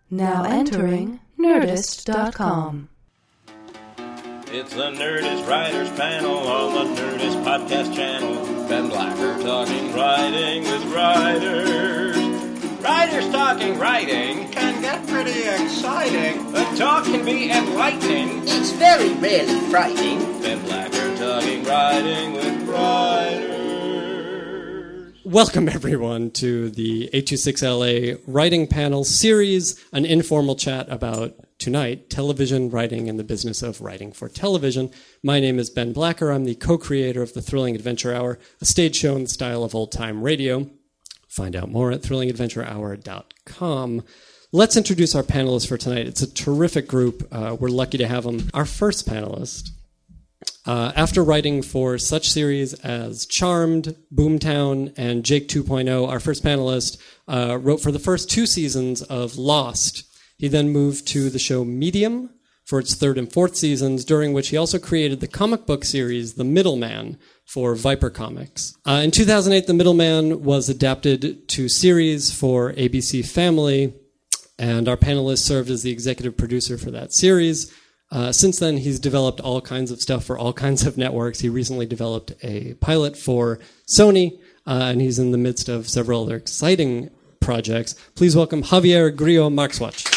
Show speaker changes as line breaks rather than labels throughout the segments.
Now entering Nerdist.com.
It's the Nerdist Writers Panel on the Nerdist Podcast Channel. Ben Blacker talking writing with writers. Writers talking writing can get pretty exciting. The talk can be enlightening.
It's very rarely frightening.
Ben Blacker talking writing with writers.
Welcome, everyone, to the 826LA Writing Panel Series, an informal chat about, tonight, television writing and the business of writing for television. My name is Ben Blacker. I'm the co-creator of the Thrilling Adventure Hour, a stage show in the style of old-time radio. Find out more at thrillingadventurehour.com. Let's introduce our panelists for tonight. It's a terrific group. We're lucky to have them. Our first panelist, after writing for such series as Charmed, Boomtown, and Jake 2.0, our first panelist wrote for the first two seasons of Lost. He then moved to the show Medium for its third and fourth seasons, during which he also created the comic book series The Middleman for Viper Comics. In 2008, The Middleman was adapted to series for ABC Family, and our panelist served as the executive producer for that series. Since then, he's developed all kinds of stuff for all kinds of networks. He recently developed a pilot for Sony, and he's in the midst of several other exciting projects. Please welcome Javier Grillo-Marxuach.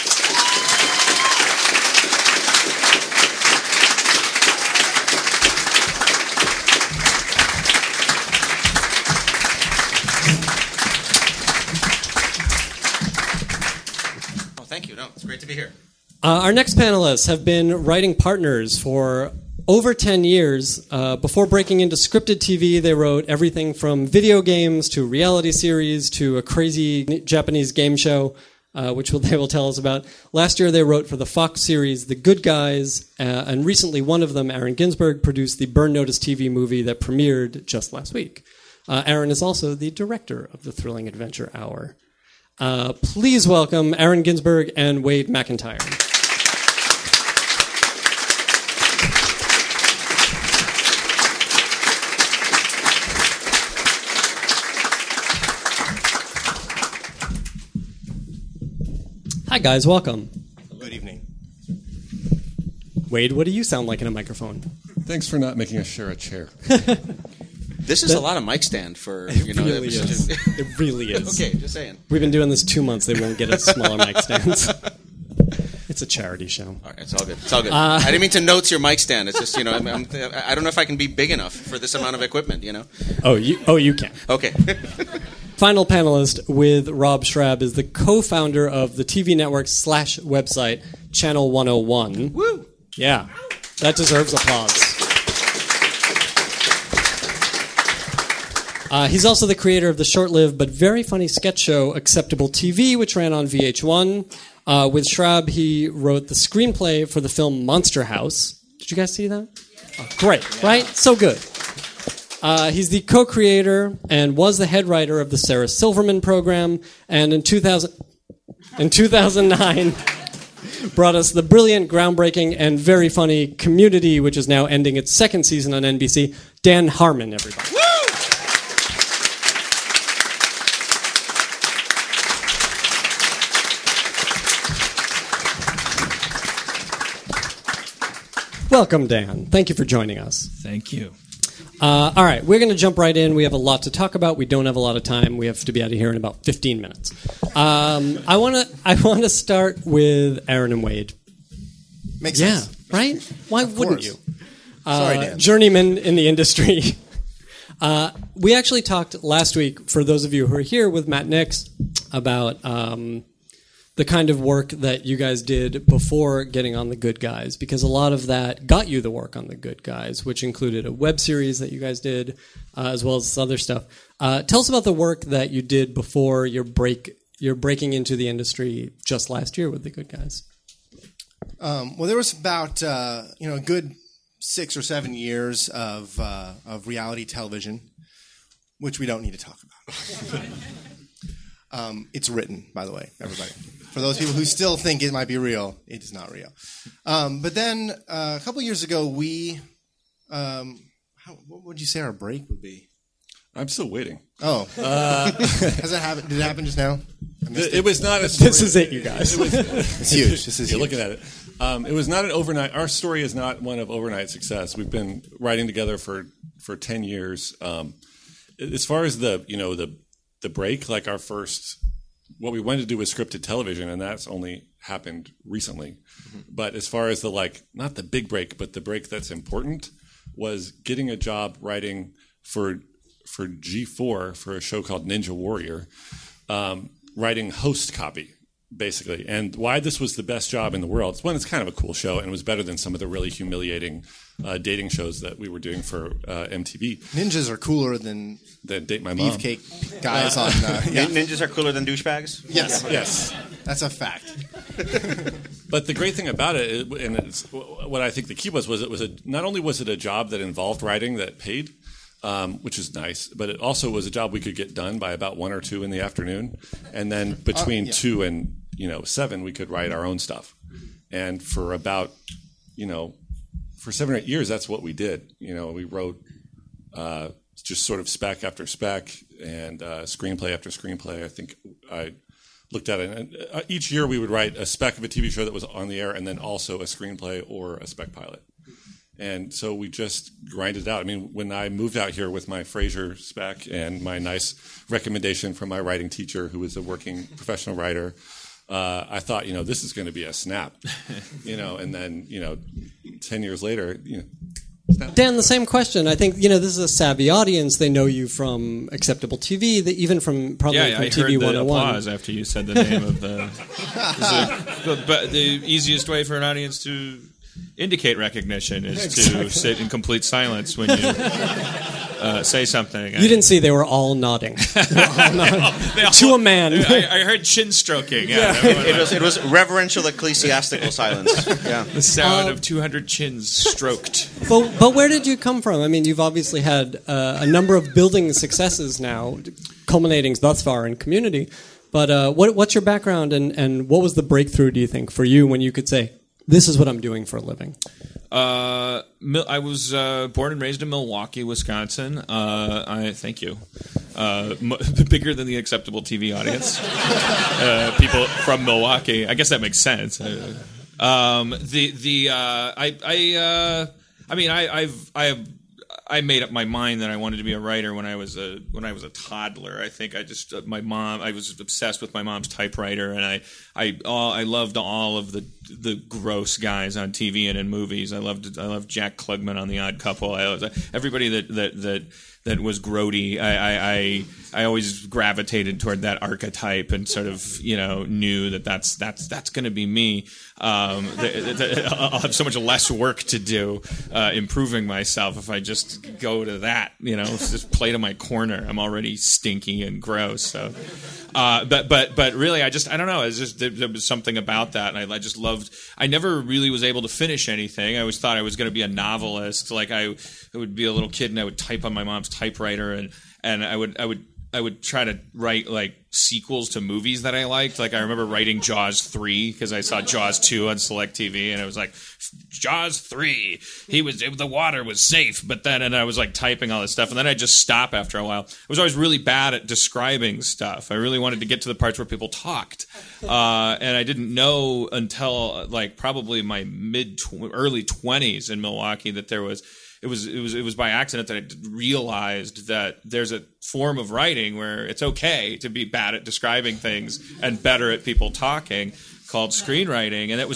Thank you. No, it's great to be here.
Our next panelists have been writing partners for over 10 years. Before breaking into scripted TV, they wrote everything from video games to reality series to a crazy Japanese game show, which they will tell us about. Last year, they wrote for the Fox series The Good Guys, and recently one of them, Aaron Ginsberg, produced the Burn Notice TV movie that premiered just last week. Aaron is also the director of the Thrilling Adventure Hour. Please welcome Aaron Ginsberg and Wade McIntyre. Hi, guys. Welcome.
Good evening.
Wade, what do you sound like in a microphone?
Thanks for not making us share a chair.
This is a lot of mic stand for, you know.
It really is. It really is.
Okay, just saying.
We've been doing this 2 months. They won't get us smaller mic stands. It's a charity show.
All right, it's all good. It's all good. I didn't mean to notes your mic stand. It's just, you know, I don't know if I can be big enough for this amount of equipment, you know.
Oh, you can.
Okay.
Final panelist with Rob Schrab is the co-founder of the TV network / website Channel 101.
Woo!
Yeah, that deserves applause. He's also the creator of the short-lived but very funny sketch show Acceptable TV, which ran on VH1. With Schrab, he wrote the screenplay for the film Monster House. Did you guys see that? Oh, great, right? So good. He's the co-creator and was the head writer of the Sarah Silverman program, and in 2009 brought us the brilliant, groundbreaking, and very funny Community, which is now ending its second season on NBC. Dan Harmon, everybody. Woo! Welcome, Dan. Thank you for joining us.
Thank you.
All right, we're going to jump right in. We have a lot to talk about. We don't have a lot of time. We have to be out of here in about 15 minutes. I want to start with Aaron and Wade.
Makes sense.
Yeah, right? Why wouldn't you?
Sorry, Dan.
Journeyman in the industry. We actually talked last week, for those of you who are here, with Matt Nix about the kind of work that you guys did before getting on The Good Guys, because a lot of that got you the work on The Good Guys, which included a web series that you guys did, as well as this other stuff. Tell us about the work that you did before your breaking into the industry just last year with The Good Guys.
Well, there was about a good 6 or 7 years of reality television, which we don't need to talk about. It's written, by the way, everybody. For those people who still think it might be real, it is not real. But then a couple years ago, we what would you say our break would be?
I'm still waiting.
Oh. Has it happened? Did it happen just now?
It was not a story.
This is it, you guys.
It's huge. This is
You're
huge.
looking at it. It was not an overnight. Our story is not one of overnight success. We've been writing together for 10 years. As far as the break, like our first, what we wanted to do was scripted television, and that's only happened recently. Mm-hmm. But as far as not the big break, but the break that's important, was getting a job writing for G4 for a show called Ninja Warrior, writing host copy, basically. And why this was the best job in the world is, one, it's kind of a cool show, and it was better than some of the really humiliating dating shows that we were doing for MTV.
Ninjas are cooler than
Date My Mom.
beefcake guys on...
Ninjas are cooler than douchebags?
Yes. That's a fact.
But the great thing about it, and it's, what I think the key was not only was it a job that involved writing that paid, which is nice, but it also was a job we could get done by about 1 or 2 in the afternoon, and then between 2 and 7 we could write our own stuff. And for about for 7 or 8 years, that's what we did. We wrote just sort of spec after spec and screenplay after screenplay. I think I looked at it, and each year we would write a spec of a TV show that was on the air, and then also a screenplay or a spec pilot. And so we just grinded it out. I mean, when I moved out here with my Frasier spec and my nice recommendation from my writing teacher, who was a working professional writer, I thought, this is going to be a snap, and then, 10 years later, snap.
Dan, the same question. I think, this is a savvy audience. They know you from Acceptable TV, even from probably from
I
TV
heard the
101.
applause after you said the name of the... But the easiest way for an audience to indicate recognition is to sit in complete silence when you say something.
You didn't see they were all nodding. To a man.
I heard chin stroking. Yeah.
It was reverential ecclesiastical silence. Yeah.
The sound of 200 chins stroked.
But where did you come from? I mean, you've obviously had a number of building successes now, culminating thus far in Community. But what's your background, and what was the breakthrough, do you think, for you when you could say, this is what I'm doing for a living?
I was born and raised in Milwaukee, Wisconsin. Thank you. Bigger than the Acceptable TV audience. People from Milwaukee. I guess that makes sense. I made up my mind that I wanted to be a writer when I was a toddler. I think I was obsessed with my mom's typewriter, and I loved all of the gross guys on TV and in movies. I loved Jack Klugman on The Odd Couple. Everybody that was grody. I always gravitated toward that archetype and sort of knew that's going to be me. I'll have so much less work to do improving myself if I just go to that. Just play to my corner. I'm already stinky and gross. So, but really, I don't know. It's just there was something about that, and I just loved. I never really was able to finish anything. I always thought I was going to be a novelist. Like I would be a little kid and I would type on my mom's typewriter, and I would try to write like sequels to movies that I liked. Like I remember writing Jaws 3 because I saw Jaws 2 on Select TV, and it was like Jaws 3. The water was safe, but then and I was like typing all this stuff, and then I'd just stop after a while. I was always really bad at describing stuff. I really wanted to get to the parts where people talked, and I didn't know until like probably my early 20s in Milwaukee that there was. It was by accident that I realized that there's a form of writing where it's okay to be bad at describing things and better at people talking, called screenwriting, and it was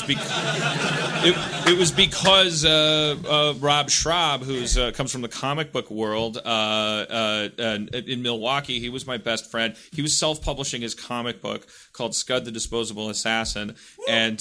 because Rob Schraub, who comes from the comic book world, in Milwaukee, he was my best friend. He was self-publishing his comic book called Scud the Disposable Assassin, and.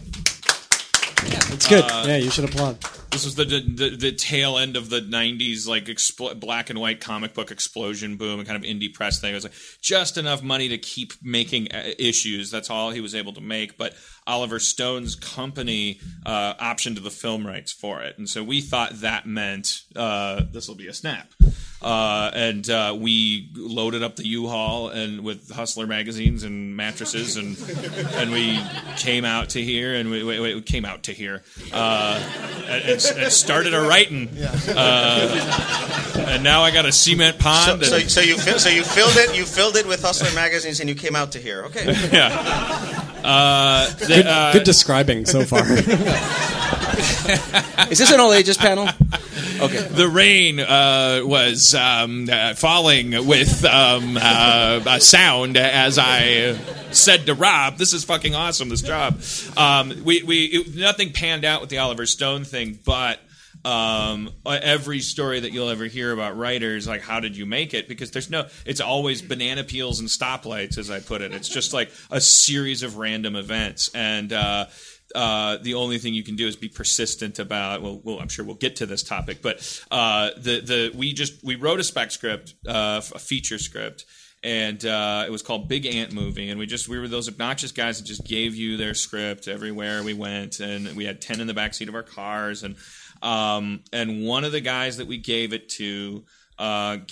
It's good. Yeah, you should applaud.
This was the tail end of the 90s, like black and white comic book explosion boom and kind of indie press thing. It was like just enough money to keep making issues. That's all he was able to make. But Oliver Stone's company optioned the film rights for it. And so we thought that meant this will be a snap.
And we loaded up the U-Haul and with Hustler magazines and mattresses, and we came out to here, and we came out to here, and started a writing. And now I got a cement pond.
So you filled it with Hustler magazines, and you came out to here. Okay.
Yeah.
Good describing so far.
Is this an all ages panel? Okay.
The rain was falling with a sound as I said to Rob, "This is fucking awesome. This job." Nothing panned out with the Oliver Stone thing, but every story that you'll ever hear about writers, like, how did you make it? Because it's always banana peels and stoplights, as I put it. It's just like a series of random events, and the only thing you can do is be persistent about. Well, I'm sure we'll get to this topic, but we wrote a spec script, a feature script. And it was called Big Ant Movie, and we were those obnoxious guys that just gave you their script everywhere we went, and we had 10 in the backseat of our cars, and one of the guys that we gave it to a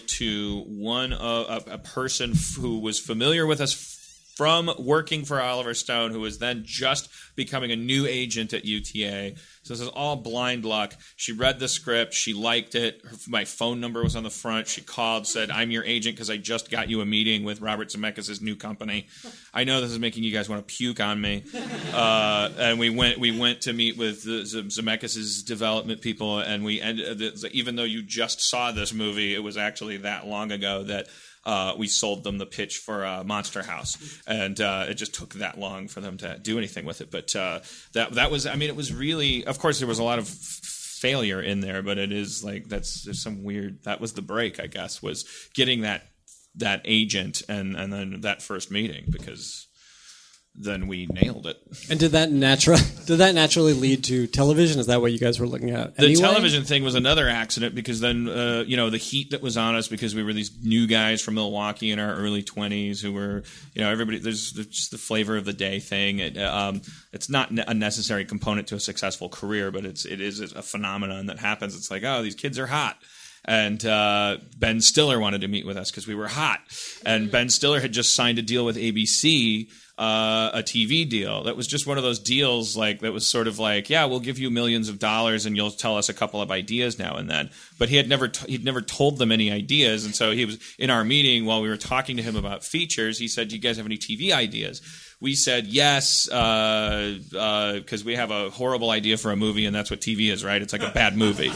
person who was familiar with us from working for Oliver Stone, who was then just becoming a new agent at UTA. So this is all blind luck. She read the script. She liked it. My phone number was on the front. She called, said, "I'm your agent because I just got you a meeting with Robert Zemeckis' new company. I know this is making you guys want to puke on me." And we went to meet with Zemeckis' development people, and even though you just saw this movie, it was actually that long ago that we sold them the pitch for Monster House, and it just took that long for them to do anything with it. But that was, I mean, it was really, of course, there was a lot of failure in there, but it is like there's some weird. That was the break, I guess, was getting that agent and then that first meeting, because then we nailed it. And
did that naturally lead to television? Is that what you guys were looking at anyway?
The television thing was another accident, because then the heat that was on us, because we were these new guys from Milwaukee in our early 20s who were, everybody, there's just the flavor of the day thing. It's not a necessary component to a successful career, but it is a phenomenon that happens. It's like, oh, these kids are hot. And Ben Stiller wanted to meet with us because we were hot. And Ben Stiller had just signed a deal with ABC, a TV deal. That was just one of those deals that was sort of like, yeah, we'll give you millions of dollars and you'll tell us a couple of ideas now and then. But he'd never told them any ideas. And so he was in our meeting while we were talking to him about features. He said, "Do you guys have any TV ideas?" We said yes, because we have a horrible idea for a movie, and that's what TV is, right? It's like a bad movie.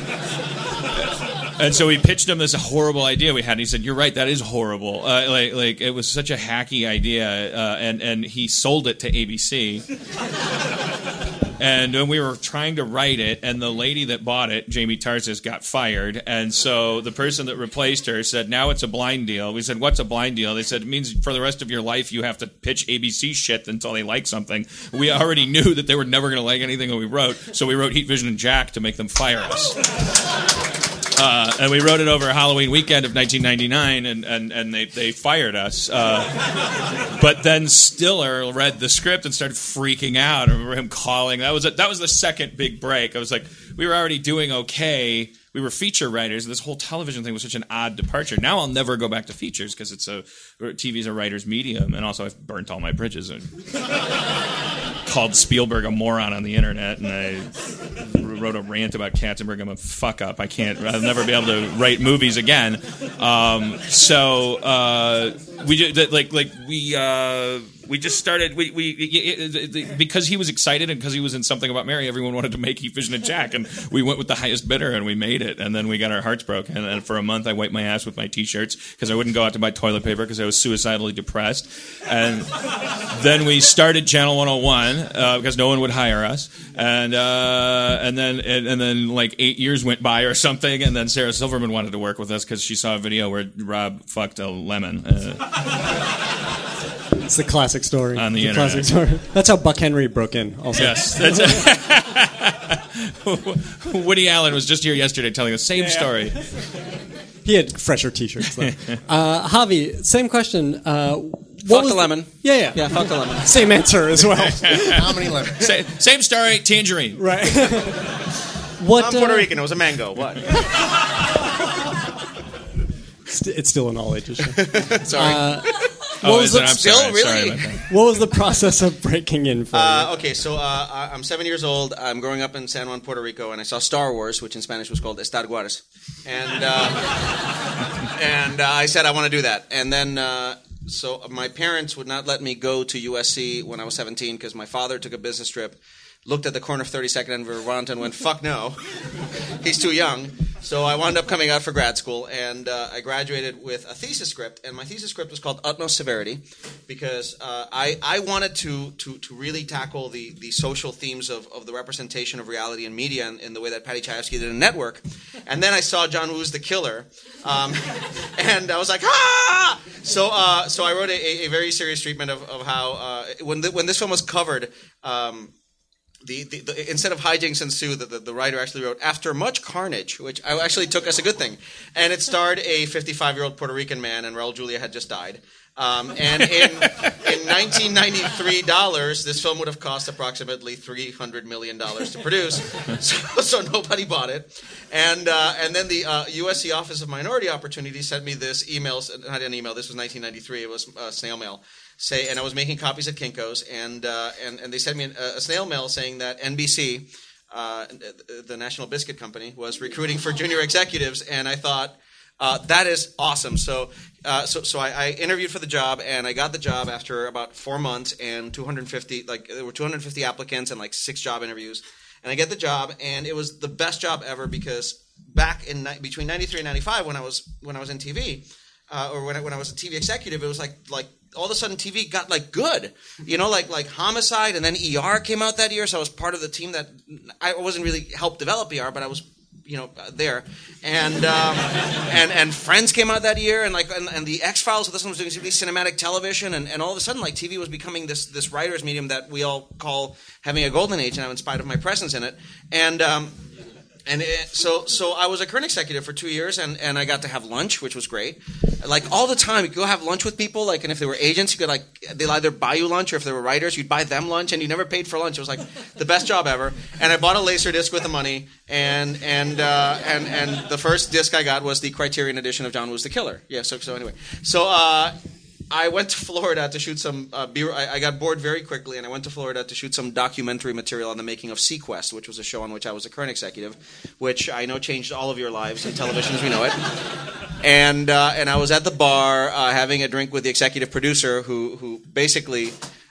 And so we pitched him this horrible idea we had, and he said, "You're right, that is horrible." Like it was such a hacky idea, and he sold it to ABC. And when we were trying to write it, and the lady that bought it, Jamie Tarsis, got fired. And so the person that replaced her said, "Now it's a blind deal." We said, "What's a blind deal?" They said, "It means for the rest of your life you have to pitch ABC shit until they like something." We already knew that they were never going to like anything that we wrote, so we wrote Heat Vision and Jack to make them fire us. And we wrote it over a Halloween weekend of 1999, and they fired us. But then Stiller read the script and started freaking out. I remember him calling. That was the second big break. I was like, we were already doing okay. We were feature writers. This whole television thing was such an odd departure. Now I'll never go back to features because TV's a writer's medium, and also I've burnt all my bridges and called Spielberg a moron on the internet, and I wrote a rant about Katzenberg. I'm a fuck up. I'll never be able to write movies again. We just started. Because he was excited and because he was in Something About Mary, everyone wanted to make Heat Vision and Jack, and we went with the highest bidder and we made it. And then we got our hearts broken. And for a month, I wiped my ass with my T-shirts because I wouldn't go out to buy toilet paper because I was suicidally depressed. And then we started Channel 101 because no one would hire us. And then like 8 years went by or something, and then Sarah Silverman wanted to work with us because she saw a video where Rob fucked a lemon.
It's the classic story.
On the internet.
Classic story. That's how Buck Henry broke in, also.
Yes. Woody Allen was just here yesterday telling the same story.
He had fresher T-shirts, though. Javi, same question.
Fuck the lemon.
Yeah,
fuck the lemon.
Same answer as well.
How many lemons?
Same story, tangerine.
Right.
I'm Puerto Rican. It was a mango. What?
It's still an all ages show.
Sorry.
Is it? I'm
still
sorry.
really?
Sorry about that.
What was the process of breaking in for you?
Okay, so I'm 7 years old. I'm growing up in San Juan, Puerto Rico, and I saw Star Wars, which in Spanish was called Star Wars. And I said, I want to do that. And then, so my parents would not let me go to USC when I was 17 because my father took a business trip, looked at the corner of 32nd and Vermont and went, fuck no, he's too young. So I wound up coming out for grad school, and I graduated with a thesis script, and my thesis script was called Utmost Severity because I wanted to really tackle the social themes of the representation of reality in media in the way that Patty Chayefsky did in Network. And then I saw John Woo's The Killer, and I was like, ah! So I wrote a very serious treatment of how, when this film was covered, The instead of hijinks ensue, the writer actually wrote, after much carnage, which I actually took as a good thing. And it starred a 55-year-old Puerto Rican man, and Raul Julia had just died. And in $1993, this film would have cost approximately $300 million to produce. So nobody bought it. And then the USC Office of Minority Opportunity sent me this email, not an email, this was 1993, it was snail mail. And I was making copies at Kinko's, and they sent me a snail mail saying that NBC, the National Biscuit Company, was recruiting for junior executives, and I thought, that is awesome. So I interviewed for the job, and I got the job after about 4 months and 250, there were 250 applicants and 6 job interviews, and I get the job, and it was the best job ever because back in between 93 and 95 when I was in TV. Or when I was a TV executive, it was like all of a sudden TV got good, like Homicide, and then ER came out that year. So I was part of the team that I wasn't really helped develop ER, but I was, there, and Friends came out that year, and the X-Files. So this one was doing really cinematic television, and all of a sudden TV was becoming this writer's medium that we all call having a golden age, and I'm in spite of my presence in it, So I was a current executive for 2 years, and I got to have lunch, which was great. All the time, you could go have lunch with people, and if they were agents, you could they'd either buy you lunch, or if they were writers, you'd buy them lunch, and you never paid for lunch. It was the best job ever. And I bought a Laserdisc with the money, and the first disc I got was the Criterion edition of John Woo's The Killer. Yeah. So anyway, I went to Florida to shoot some I got bored very quickly, and I went to Florida to shoot some documentary material on the making of Sequest, which was a show on which I was a current executive, which I know changed all of your lives in television as we know it. And I was at the bar having a drink with the executive producer who basically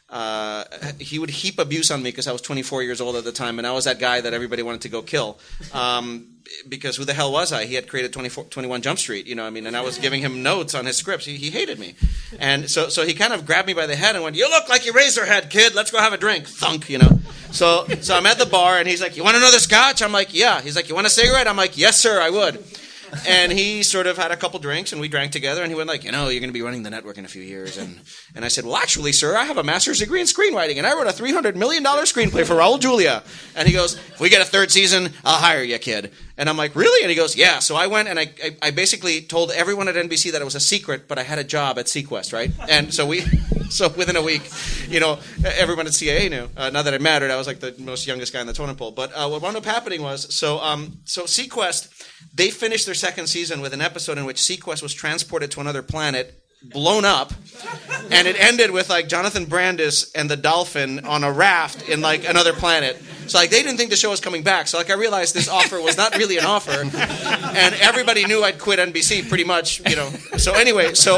he would heap abuse on me because I was 24 years old at the time, and I was that guy that everybody wanted to go kill. Because who the hell was I? He had created 21 Jump Street, and I was giving him notes on his scripts. He hated me. And so he kind of grabbed me by the head and went, "You look like you Razorhead, kid. Let's go have a drink." Thunk, So I'm at the bar, and he's like, "You want another scotch?" I'm like, "Yeah." He's like, "You want a cigarette?" I'm like, "Yes, sir, I would." And he sort of had a couple drinks, and we drank together, and he went you're going to be running the network in a few years. And I said, "Well, actually, sir, I have a master's degree in screenwriting, and I wrote a $300 million screenplay for Raul Julia." And he goes, "If we get a third season, I'll hire you, kid." And I'm like, "Really?" And he goes, "Yeah." So I went, and I basically told everyone at NBC that it was a secret, but I had a job at Sequest, right? And so within a week, everyone at CAA knew. Not that it mattered. I was the most youngest guy in the totem pole. But what wound up happening was, so Sequest, they finished their second season with an episode in which Sequest was transported to another planet, blown up, and it ended with Jonathan Brandis and the dolphin on a raft in another planet. So they didn't think the show was coming back. So I realized this offer was not really an offer, and everybody knew I'd quit NBC pretty much. So anyway, so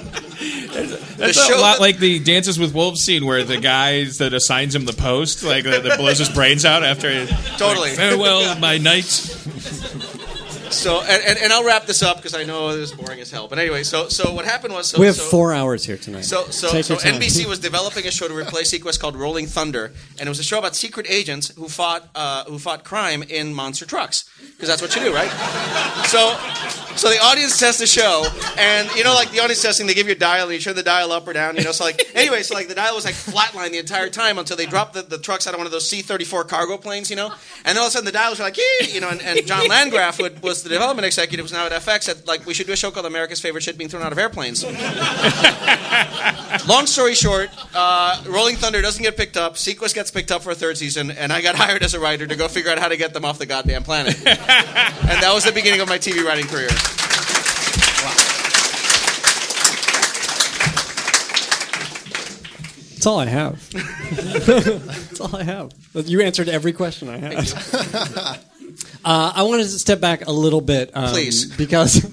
that's a lot like the Dances with Wolves scene where the guy that assigns him the post, that blows his brains out after he,
totally
farewell, my knight.
So, and I'll wrap this up because I know this is boring as hell. But anyway, so what happened was...
we have 4 hours here tonight.
So NBC was developing a show to replace Sequest called Rolling Thunder, and it was a show about secret agents who fought crime in monster trucks, because that's what you do, right? So the audience tests the show, and the audience testing, they give you a dial, and you turn the dial up or down, So the dial was flatline the entire time until they dropped the trucks out of one of those C-34 cargo planes, and then all of a sudden the dials were and John Landgraf was the development executive, was now at FX, said we should do a show called America's Favorite Shit Being Thrown Out of Airplanes. Long story short, Rolling Thunder doesn't get picked up. Sequest gets picked up for a third season, and I got hired as a writer to go figure out how to get them off the goddamn planet. And that was the beginning of my TV writing career. Wow.
That's all I have. That's all I have. You answered every question I had. I wanted to step back a little bit.
Please.
Because,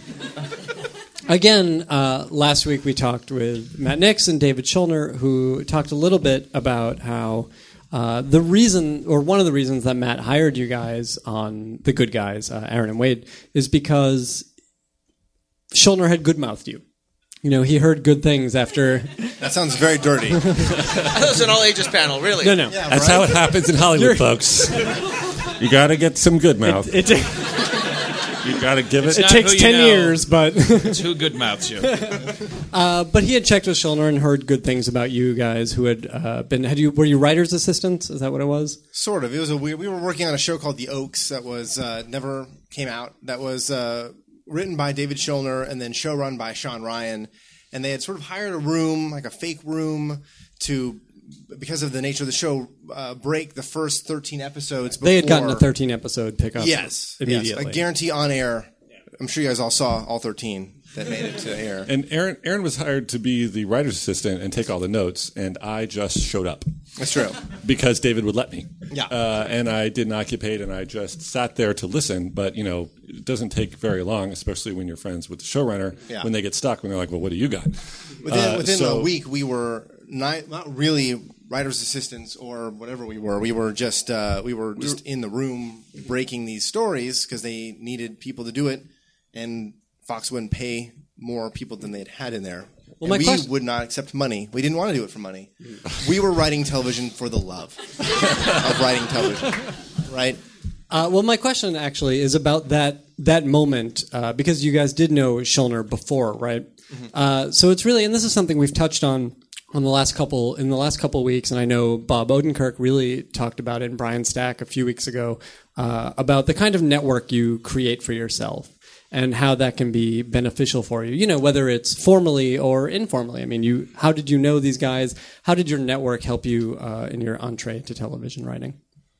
again, last week we talked with Matt Nix and David Schulner, who talked a little bit about how the reason, or one of the reasons that Matt hired you guys on The Good Guys, Aaron and Wade, is because Schulner had good-mouthed you. You know, he heard good things after...
That sounds very dirty.
That was an all-ages panel, really.
No.
Yeah,
That's
right?
how it happens in Hollywood, folks. You got to get some good mouth.
It
You got to give it.
not
takes
who you
10
know.
years, but...
It's who good mouths you.
But he had checked with Schulner and heard good things about you guys who had were you writer's assistants? Is that what it was?
Sort of. It was a weird. We were working on a show called The Oaks that was never came out. That was written by David Schulner and then showrun by Sean Ryan. And they had sort of hired a room, like a fake room, to, because of the nature of the show, break the first 13 episodes before.
They had gotten a 13-episode pickup immediately.
Yes, a guarantee on air. I'm sure you guys all saw all 13 that made it to air.
And Aaron was hired to be the writer's assistant and take all the notes, and I just showed up.
That's true.
Because David would let me.
Yeah.
And I didn't occupate, and I just sat there to listen. But, you know, it doesn't take very long, especially when you're friends with the showrunner, when they get stuck, when they're like, well, what do you got?
Within a week, we were not really writer's assistants or whatever we were. We were just in the room breaking these stories because they needed people to do it, and Fox wouldn't pay more people than they'd had in there.
Well,
and we would not accept money. We didn't want to do it for money. We were writing television for the love of writing television, right?
Well, my question actually is about that moment because you guys did know Schulner before, right? Mm-hmm. So it's really, and this is something we've touched on the last couple weeks, and I know Bob Odenkirk really talked about it, and Brian Stack a few weeks ago about the kind of network you create for yourself and how that can be beneficial for you. You know, whether it's formally or informally. I mean, how did you know these guys? How did your network help you in your entree to television writing?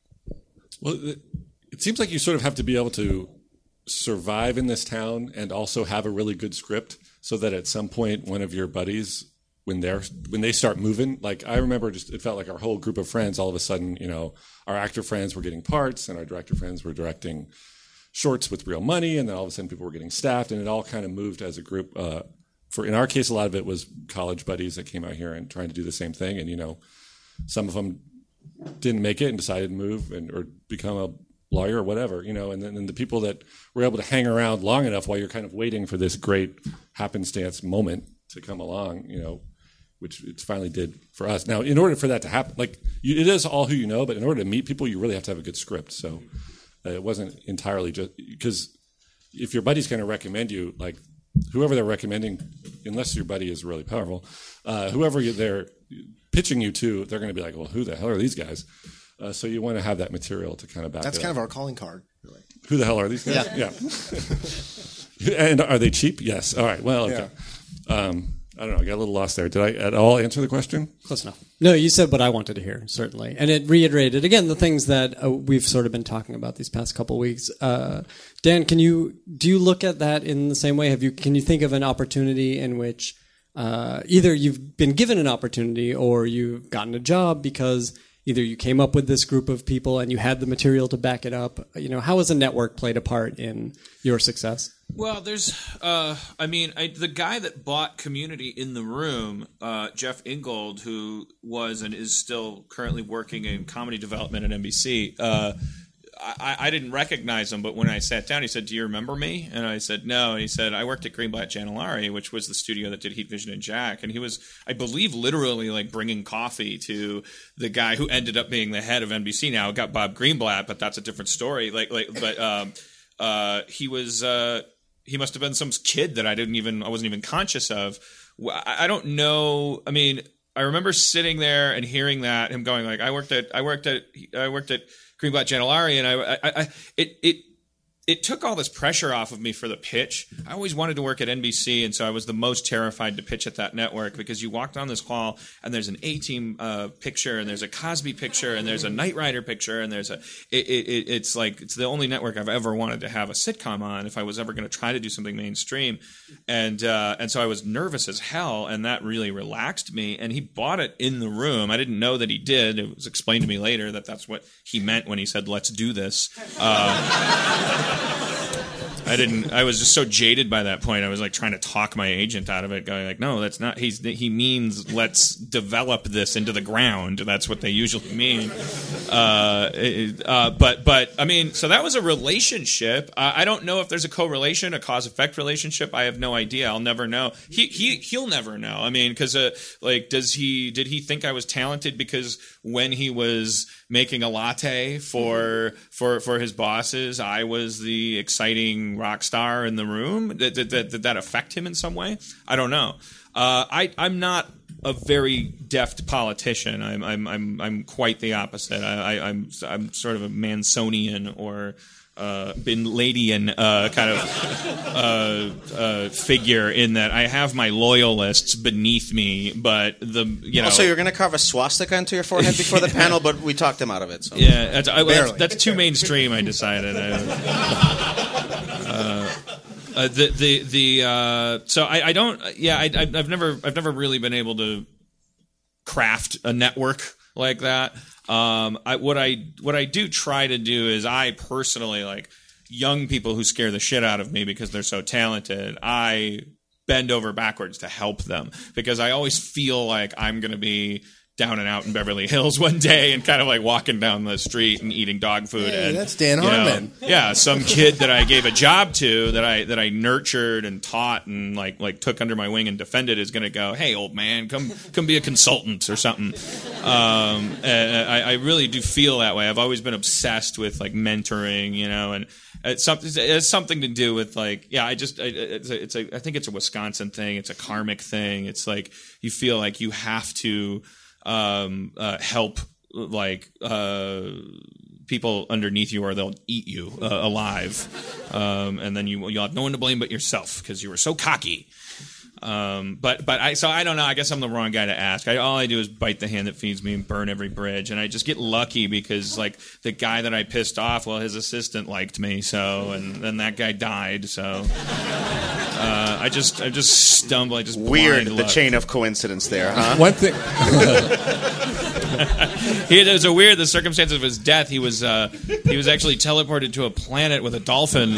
Well, it seems like you sort of have to be able to survive in this town and also have a really good script so that at some point one of your buddies, when they start moving, like I remember it felt like our whole group of friends all of a sudden, you know, our actor friends were getting parts and our director friends were directing shorts with real money, and then all of a sudden people were getting staffed, and it all kind of moved as a group. In our case, a lot of it was college buddies that came out here and trying to do the same thing, and you know, some of them didn't make it and decided to move or become a lawyer or whatever, you know, and then the people that were able to hang around long enough while you're kind of waiting for this great happenstance moment to come along, you know, which it finally did for us. Now, in order for that to happen, like it is all who you know, but in order to meet people, you really have to have a good script. So it wasn't entirely just because if your buddy's going to recommend you, like whoever they're recommending, unless your buddy is really powerful, whoever they're pitching you to, they're going to be like, well, who the hell are these guys? So you want to have that material to kind of back
That's
it
kind
up.
of our calling card. Really.
Who the hell are these guys? Yeah. And are they cheap? Yes. All right. Well, okay. Yeah. I don't know. I got a little lost there. Did I at all answer the question?
Close enough. No, you said what I wanted to hear, certainly. And it reiterated, again, the things that we've sort of been talking about these past couple weeks. Dan, do you look at that in the same way? Can you think of an opportunity in which either you've been given an opportunity or you've gotten a job because either you came up with this group of people and you had the material to back it up? You know, how has a network played a part in your success?
Well, there's, the guy that bought Community in the Room, Jeff Ingold, who was and is still currently working in comedy development at NBC, I didn't recognize him, but when I sat down, he said, "Do you remember me?" And I said, "No." And he said, "I worked at Greenblatt Janellari, which was the studio that did Heat Vision and Jack." And he was, I believe, literally like bringing coffee to the guy who ended up being the head of NBC. Now it got Bob Greenblatt, but that's a different story. He was. He must have been some kid that I wasn't even conscious of. I don't know. I mean, I remember sitting there and hearing that, him going like, I worked at Greenblatt Janellari, and it it took all this pressure off of me for the pitch. I always wanted to work at NBC, and so I was the most terrified to pitch at that network because you walk down this hall and there's an A-Team picture, and there's a Cosby picture, and there's a Knight Rider picture, and there's it's the only network I've ever wanted to have a sitcom on if I was ever going to try to do something mainstream, and so I was nervous as hell, and that really relaxed me. And he bought it in the room. I didn't know that he did. It was explained to me later that that's what he meant when he said, "Let's do this." I was just so jaded by that point. I was like trying to talk my agent out of it, going like, no, that's not, he means let's develop this into the ground. That's what they usually mean. But I mean, so that was a relationship. I don't know if there's a correlation, a cause-effect relationship. I have no idea. I'll never know. He'll never know. I mean, because did he think I was talented because when he was making a latte for his bosses, I was the exciting rock star in the room? Did that affect him in some way? I don't know. I'm not a very deft politician. I'm quite the opposite. I'm sort of a Mansonian or Bin Ladenian kind of figure in that I have my loyalists beneath me, but
Also, you're going to carve a swastika into your forehead before the panel, but we talked him out of it. So.
Yeah, that's too mainstream. I decided. So I don't. Yeah, I've never really been able to craft a network like that. What I do try to do is I personally, like young people who scare the shit out of me because they're so talented, I bend over backwards to help them because I always feel like I'm going to be down and out in Beverly Hills one day and kind of like walking down the street and eating dog food.
Hey,
and
that's Dan Harmon.
Yeah, some kid that I gave a job to that I nurtured and taught and like took under my wing and defended is going to go, hey, old man, come be a consultant or something. And I really do feel that way. I've always been obsessed with like mentoring, and it has something to do with like, yeah, I think it's a Wisconsin thing. It's a karmic thing. It's like you feel like you have to help like people underneath you or they'll eat you alive, and then you'll have no one to blame but yourself because you were so cocky. But I don't know. I guess I'm the wrong guy to ask. All I do is bite the hand that feeds me and burn every bridge. And I just get lucky because like the guy that I pissed off, well, his assistant liked me. So, and then that guy died. So, I just stumble. I just
weird
blind
the
luck.
chain of coincidence there, huh?
One thing.
It was the circumstances of his death. He was actually teleported to a planet with a dolphin.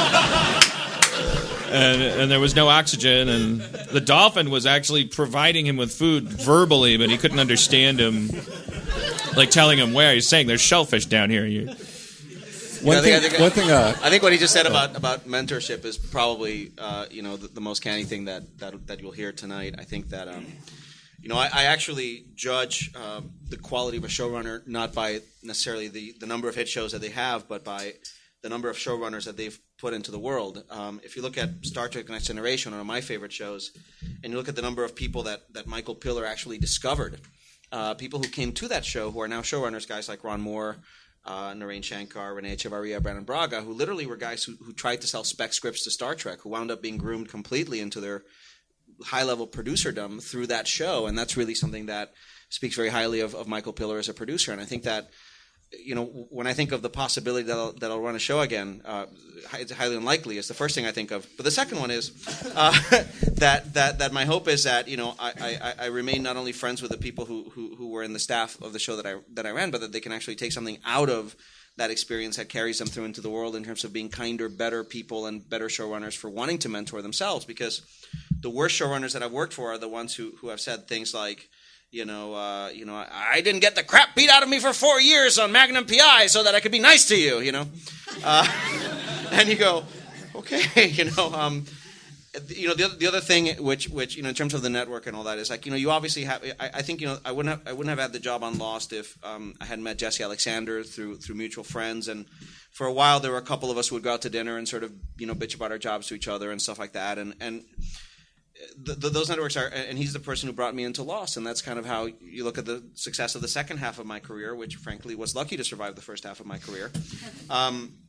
And there was no oxygen, and the dolphin was actually providing him with food verbally, but he couldn't understand him, like telling him where. He's saying, "There's shellfish down here."
I think what he just said about mentorship is probably the most canny thing that you'll hear tonight. I think that I actually judge the quality of a showrunner not by necessarily the number of hit shows that they have, but by the number of showrunners that they've put into the world. If you look at Star Trek Next Generation, one of my favorite shows, and you look at the number of people that Michael Piller actually discovered, people who came to that show who are now showrunners, guys like Ron Moore, Narain Shankar, Renee Echevarria, Brandon Braga, who literally were guys who tried to sell spec scripts to Star Trek, who wound up being groomed completely into their high-level producerdom through that show, and that's really something that speaks very highly of Michael Piller as a producer. And I think that when I think of the possibility that I'll run a show again, it's highly unlikely. It's the first thing I think of. But the second one is that my hope is that I remain not only friends with the people who were in the staff of the show that I ran, but that they can actually take something out of that experience that carries them through into the world in terms of being kinder, better people and better showrunners for wanting to mentor themselves. Because the worst showrunners that I've worked for are the ones who have said things like, I didn't get the crap beat out of me for 4 years on Magnum PI so that I could be nice to you, and you go, okay, the other thing which in terms of the network and all that is like, you obviously have. I think I wouldn't have had the job on Lost if I hadn't met Jesse Alexander through mutual friends, and for a while there were a couple of us who would go out to dinner and sort of bitch about our jobs to each other and stuff like that, and. Those networks are, and he's the person who brought me into Lost, and that's kind of how you look at the success of the second half of my career, which frankly was lucky to survive the first half of my career.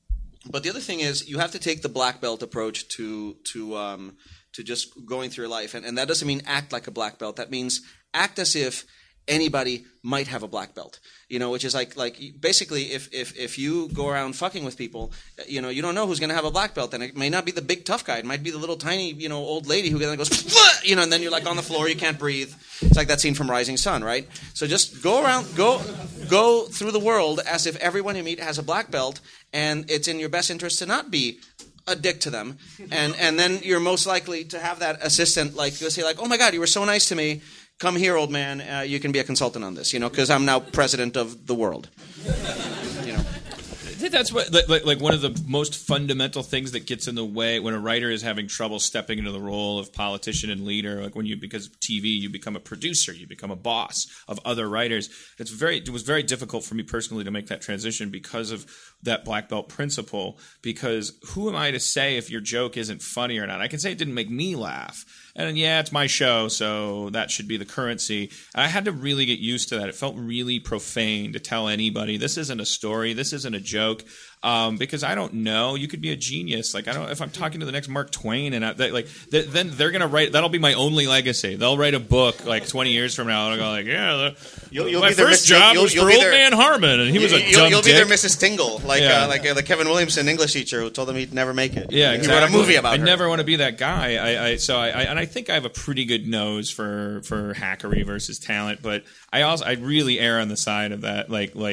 But the other thing is, you have to take the black belt approach to just going through your life, and that doesn't mean act like a black belt. That means act as if anybody might have a black belt. Which is like basically if you go around fucking with people, you don't know who's going to have a black belt, and it may not be the big tough guy. It might be the little tiny old lady who then goes and then you're like on the floor, you can't breathe. It's like that scene from Rising Sun, right? So just go through the world as if everyone you meet has a black belt, and it's in your best interest to not be a dick to them, and then you're most likely to have that assistant go say oh my God, you were so nice to me. Come here, old man. You can be a consultant on this, because I'm now president of the world.
I think that's what, like one of the most fundamental things that gets in the way when a writer is having trouble stepping into the role of politician and leader. Because of TV, you become a producer, you become a boss of other writers. It was very difficult for me personally to make that transition because of that black belt principle. Because who am I to say if your joke isn't funny or not? I can say it didn't make me laugh. And yeah, it's my show, so that should be the currency. And I had to really get used to that. It felt really profane to tell anybody, this isn't a story, this isn't a joke, because I don't know. You could be a genius. If I'm talking to the next Mark Twain, and then they're gonna write. That'll be my only legacy. They'll write a book 20 years from now, and I'll go my first job was for Old Man Harmon, and he was a dumb
You'll be
dick.
their Mrs. Tingle, the Kevin Williamson English teacher who told him he'd never make it.
Yeah, exactly.
He wrote a movie about her.
I never want to be that guy. I think I have a pretty good nose for hackery versus talent, but I really err on the side of that.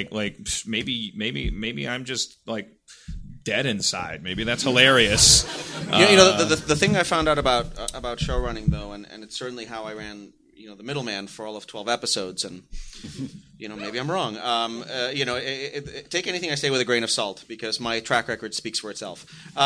Maybe I'm just dead inside. Maybe that's hilarious.
The thing I found out about show running though, and it's certainly how I ran the middleman for all of 12 episodes, and maybe I'm wrong. Take anything I say with a grain of salt, because my track record speaks for itself.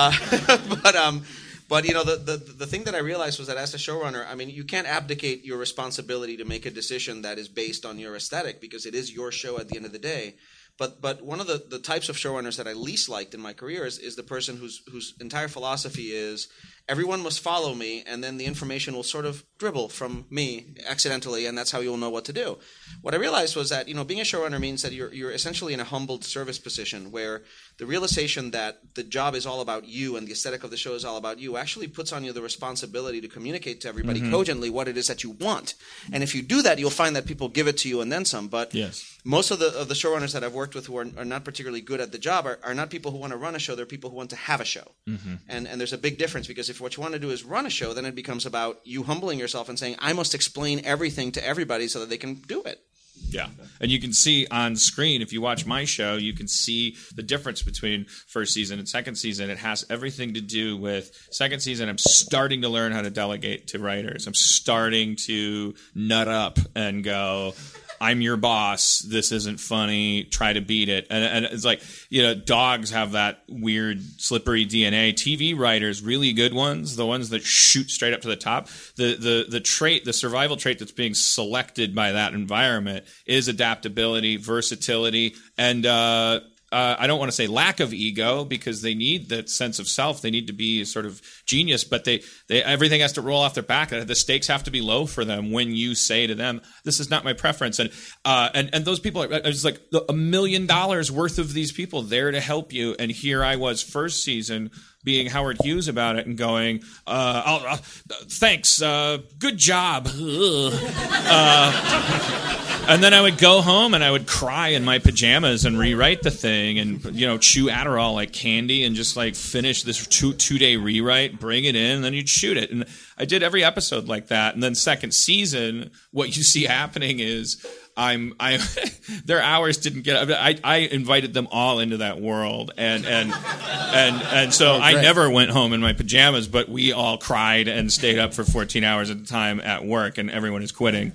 But the thing that I realized was that as a showrunner, you can't abdicate your responsibility to make a decision that is based on your aesthetic, because it is your show at the end of the day. But one of the types of showrunners that I least liked in my career is the person whose entire philosophy is everyone must follow me, and then the information will sort of dribble from me accidentally, and that's how you'll know what to do. What I realized was that being a showrunner means that you're essentially in a humbled service position, where the realization that the job is all about you and the aesthetic of the show is all about you actually puts on you the responsibility to communicate to everybody cogently what it is that you want. And if you do that, you'll find that people give it to you and then some. But most of the showrunners that I've worked with who are not particularly good at the job are not people who want to run a show. They're people who want to have a show. And there's a big difference, because if what you want to do is run a show, then it becomes about you humbling yourself and saying, I must explain everything to everybody so that they can do it.
Yeah. And you can see on screen, if you watch my show, you can see the difference between first season and second season. It has everything to do with second season. I'm starting to learn how to delegate to writers. I'm starting to nut up and go, I'm your boss. This isn't funny. Try to beat it. And it's like, dogs have that weird slippery DNA. TV writers, really good ones, the ones that shoot straight up to the top, the trait, the survival trait that's being selected by that environment is adaptability, versatility, and I don't want to say lack of ego, because they need that sense of self. They need to be sort of genius, but they everything has to roll off their back. The stakes have to be low for them when you say to them, "This is not my preference." And those people are it's like $1 million worth of these people there to help you. And here I was first season being Howard Hughes about it and going, thanks, good job. And then I would go home and I would cry in my pajamas and rewrite the thing and, chew Adderall like candy and just finish this two-day rewrite, bring it in, and then you'd shoot it. And I did every episode like that. And then second season, what you see happening is their hours didn't get. I invited them all into that world, and so I never went home in my pajamas. But we all cried and stayed up for 14 hours at a time at work, and everyone is quitting.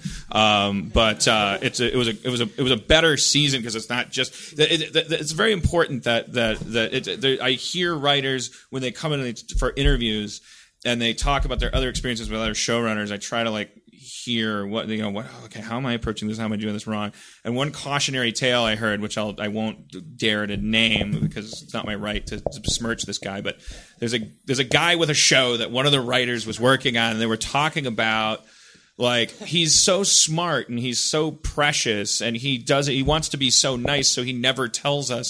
It was a better season, because it's not just. It's very important that I hear writers when they come in for interviews and they talk about their other experiences with other showrunners. I try to hear how am I approaching this? How am I doing this wrong? And one cautionary tale I heard, which I won't dare to name because it's not my right to besmirch this guy, but there's a guy with a show that one of the writers was working on, and they were talking about he's so smart and he's so precious, and he wants to be so nice, so he never tells us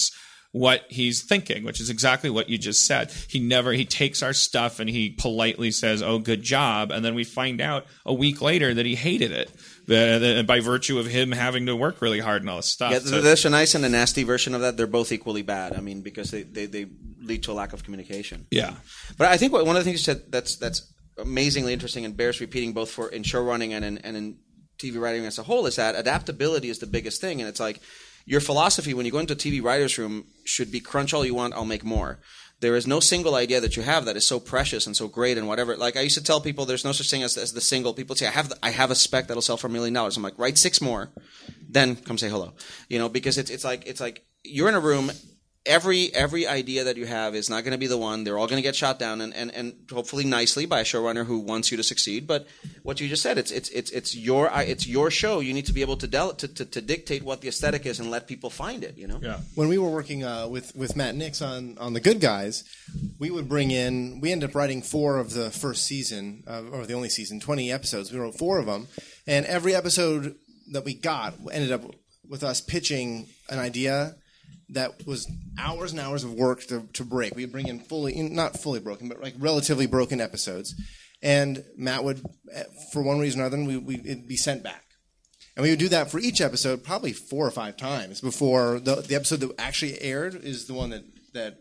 what he's thinking, which is exactly what you just said. He takes our stuff and he politely says, "Oh, good job," and then we find out a week later that he hated it by virtue of him having to work really hard and all this stuff.
Yeah, there's a nice and a nasty version of that. They're both equally bad. I mean, because they lead to a lack of communication.
Yeah,
but I think one of the things you said that's amazingly interesting and bears repeating both in show running and in TV writing as a whole is that adaptability is the biggest thing, and it's like. Your philosophy when you go into a TV writer's room should be crunch all you want, I'll make more. There is no single idea that you have that is so precious and so great and whatever. Like I used to tell people there's no such thing as the single. People say, I have a spec that'll sell for $1 million. I'm like, write 6 more, then come say hello. Because it's like you're in a room. Every idea that you have is not going to be the one. They're all going to get shot down and hopefully nicely by a showrunner who wants you to succeed. But what you just said, it's your show. You need to be able to dictate what the aesthetic is and let people find it.
Yeah.
When we were working with Matt Nix on The Good Guys, we ended up writing 4 of the first season, or the only season, 20 episodes. We wrote 4 of them, and every episode that we got ended up with us pitching an idea that was hours and hours of work to break. We'd bring in not fully broken, but like relatively broken episodes. And Matt would, for one reason or another, it'd be sent back. And we would do that for each episode probably 4 or 5 times before the episode that actually aired is the one that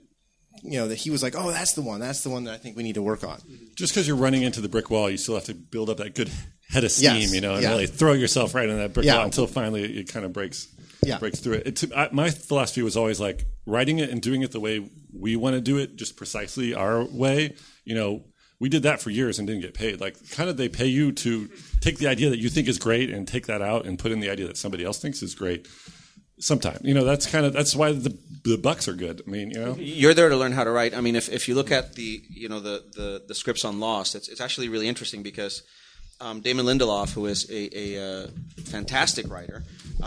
he was like, oh, that's the one that I think we need to work on.
Just because you're running into the brick wall, you still have to build up that good head of steam, and really throw yourself right in that brick wall until finally it kind of breaks through it. My philosophy was always like writing it and doing it the way we want to do it, just precisely our way. We did that for years and didn't get paid. Like, kind of they pay you to take the idea that you think is great and take that out and put in the idea that somebody else thinks is great. Sometimes, that's why the bucks are good. I mean,
you're there to learn how to write. I mean, if you look at the scripts on Lost, it's actually really interesting because Damon Lindelof, who is a fantastic writer,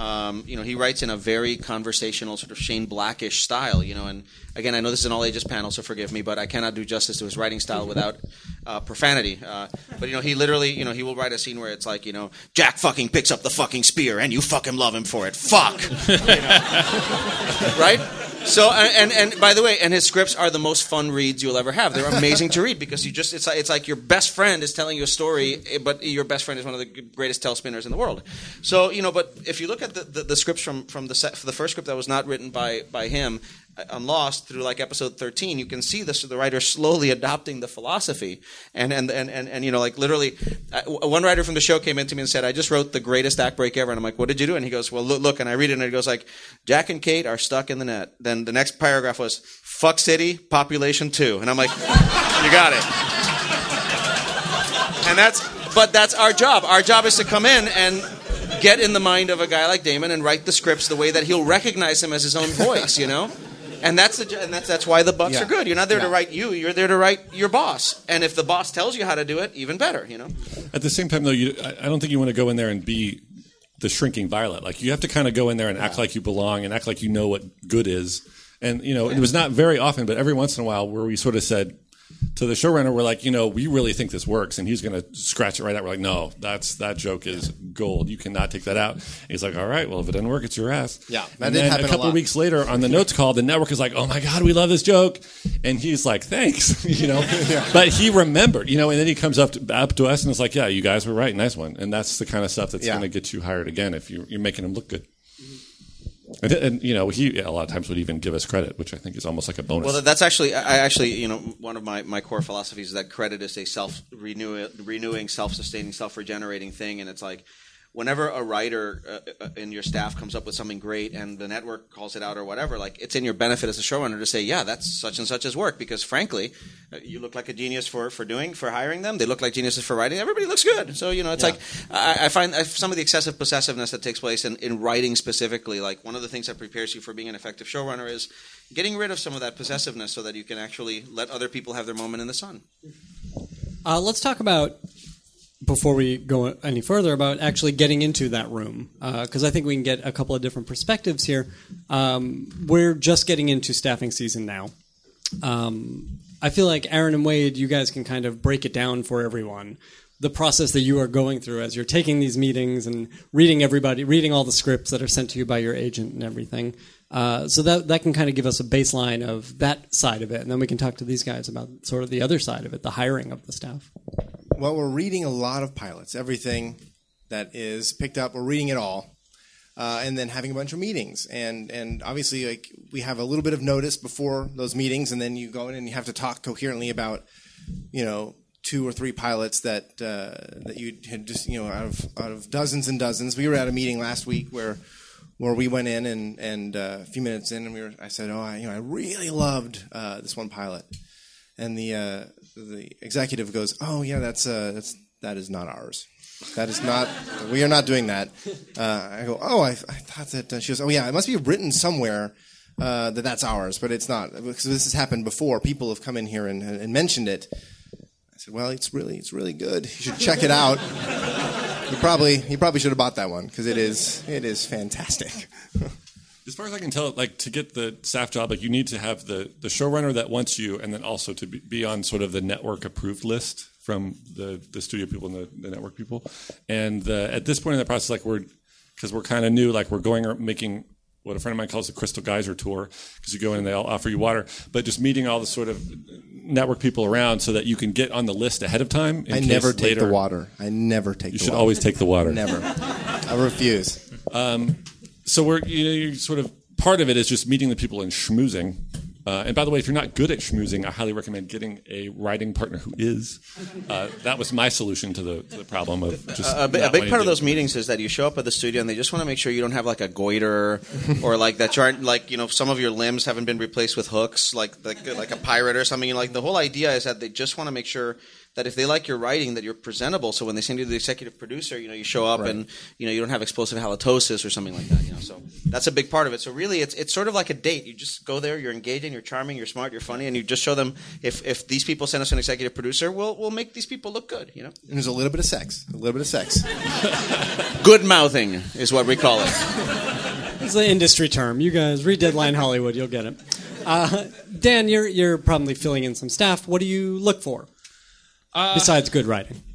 he writes in a very conversational, sort of Shane Blackish style, and again, I know this is an all-ages panel, so forgive me, but I cannot do justice to his writing style without profanity. But, he literally, he will write a scene where it's like, Jack fucking picks up the fucking spear and you fucking love him for it. Fuck! Right? So, and by the way, and his scripts are the most fun reads you'll ever have. They're amazing to read because it's like your best friend is telling you a story, but your best friend is one of the greatest tale spinners in the world. So, but if you look at the scripts from the first script that was not written by him on Lost through like episode 13, you can see the writer slowly adopting the philosophy. And like literally, one writer from the show came in to me and said, I just wrote the greatest act break ever. And I'm like, what did you do? And he goes, well, look, and I read it and it goes like, Jack and Kate are stuck in the net. Then the next paragraph was, fuck city, population 2. And I'm like, you got it. And that's our job. Our job is to come in and get in the mind of a guy like Damon and write the scripts the way that he'll recognize him as his own voice, And that's why the bucks are good. You're not there to write you. You're there to write your boss. And if the boss tells you how to do it, even better,
At the same time, though, I don't think you want to go in there and be the shrinking violet. Like, you have to kind of go in there and act like you belong and act like you know what good is. And, it was not very often, but every once in a while where we sort of said to the showrunner, we're like, we really think this works. And he's going to scratch it right out. We're like, no, that joke is gold. You cannot take that out. And he's like, all right, well, if it doesn't work, it's your ass.
Yeah,
and then a couple of weeks later on the notes call, the network is like, oh my God, we love this joke. And he's like, thanks, But he remembered, and then he comes up to us and is like, yeah, you guys were right. Nice one. And that's the kind of stuff that's going to get you hired again if you're making him look good. And he a lot of times would even give us credit, which I think is almost like a bonus.
Well, that's actually one of my core philosophies is that credit is a self-renewing, self-sustaining, self-regenerating thing, and it's like whenever a writer in your staff comes up with something great and the network calls it out or whatever, like it's in your benefit as a showrunner to say, yeah, that's such and such's work because frankly, you look like a genius for hiring them. They look like geniuses for writing. Everybody looks good. So, it's like I find some of the excessive possessiveness that takes place in writing specifically, like one of the things that prepares you for being an effective showrunner is getting rid of some of that possessiveness so that you can actually let other people have their moment in the sun.
Let's talk about, before we go any further, about actually getting into that room, because I think we can get a couple of different perspectives here. We're just getting into staffing season now. I feel like Aaron and Wade, you guys can kind of break it down for everyone. the process that you are going through as you're taking these meetings and reading all the scripts that are sent to you by your agent and everything. So that can kind of give us a baseline of that side of it, and then we can talk to these guys about sort of the other side of it, the hiring of the staff.
Well, we're reading a lot of pilots, everything that is picked up. We're reading it all, and then having a bunch of meetings. And obviously, like, we have a little bit of notice before those meetings, and then you go in and you have to talk coherently about, 2 or 3 pilots that you had just, out of dozens and dozens. We were at a meeting last week where we went in and a few minutes in, and I said, I really loved this one pilot, and the executive goes, that is not ours. That is not. We are not doing that. I go, I thought that. She goes, it must be written somewhere that's ours, but it's not, because this has happened before. People have come in here and mentioned it. I said, well, it's really good. You should check it out. You probably should have bought that one, because it is fantastic.
As far as I can tell, like, to get the staff job, like, you need to have the showrunner that wants you, and then also to be on sort of the network approved list from the studio people and the network people. And at this point in the process, like, because we're kind of new, like, we're going or making what a friend of mine calls the Crystal Geyser tour, because you go in and they all offer you water, but just meeting all the sort of network people around so that you can get on the list ahead of time.
I never take the water. I never take the water.
You should always take the water.
Never. I refuse.
So you're sort of, part of it is just meeting the people and schmoozing. And by the way, if you're not good at schmoozing, I highly recommend getting a writing partner who is. That was my solution to the problem of just
a big part of those meetings is that you show up at the studio and they just want to make sure you don't have like a goiter or like that you aren't like, some of your limbs haven't been replaced with hooks like a pirate or something. Like, the whole idea is that they just want to make sure that if they like your writing, that you're presentable. So when they send you to the executive producer, you show up and you don't have explosive halitosis or something like that. So that's a big part of it. So really, it's sort of like a date. You just go there, you're engaging, you're charming, you're smart, you're funny, and you just show them if these people send us an executive producer, we'll make these people look good.
And there's a little bit of sex.
Good mouthing is what we call it.
It's the industry term. You guys read Deadline Hollywood, you'll get it. Dan, you're probably filling in some staff. What do you look for? Besides good writing,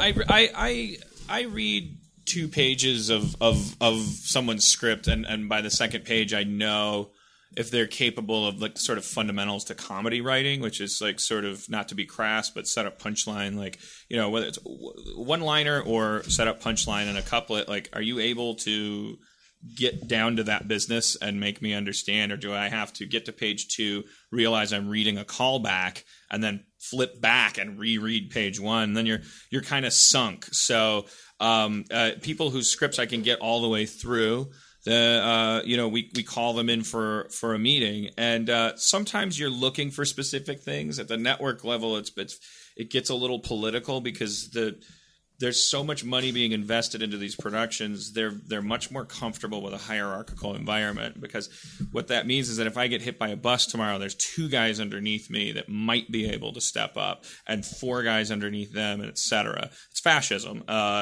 I read 2 pages of someone's script, and by the second page, I know if they're capable of like sort of fundamentals to comedy writing, which is like sort of not to be crass, but set up punchline, like whether it's one-liner or set up punchline and a couplet. Like, are you able to get down to that business and make me understand, or do I have to get to page 2, realize I'm reading a callback, and then flip back and reread page 1? Then you're kind of sunk. So people whose scripts I can get all the way through, we call them in for a meeting, and sometimes you're looking for specific things. At the network level, it gets a little political because there's so much money being invested into these productions. They're much more comfortable with a hierarchical environment, because what that means is that if I get hit by a bus tomorrow, there's 2 guys underneath me that might be able to step up, and 4 guys underneath them, and et cetera. It's fascism,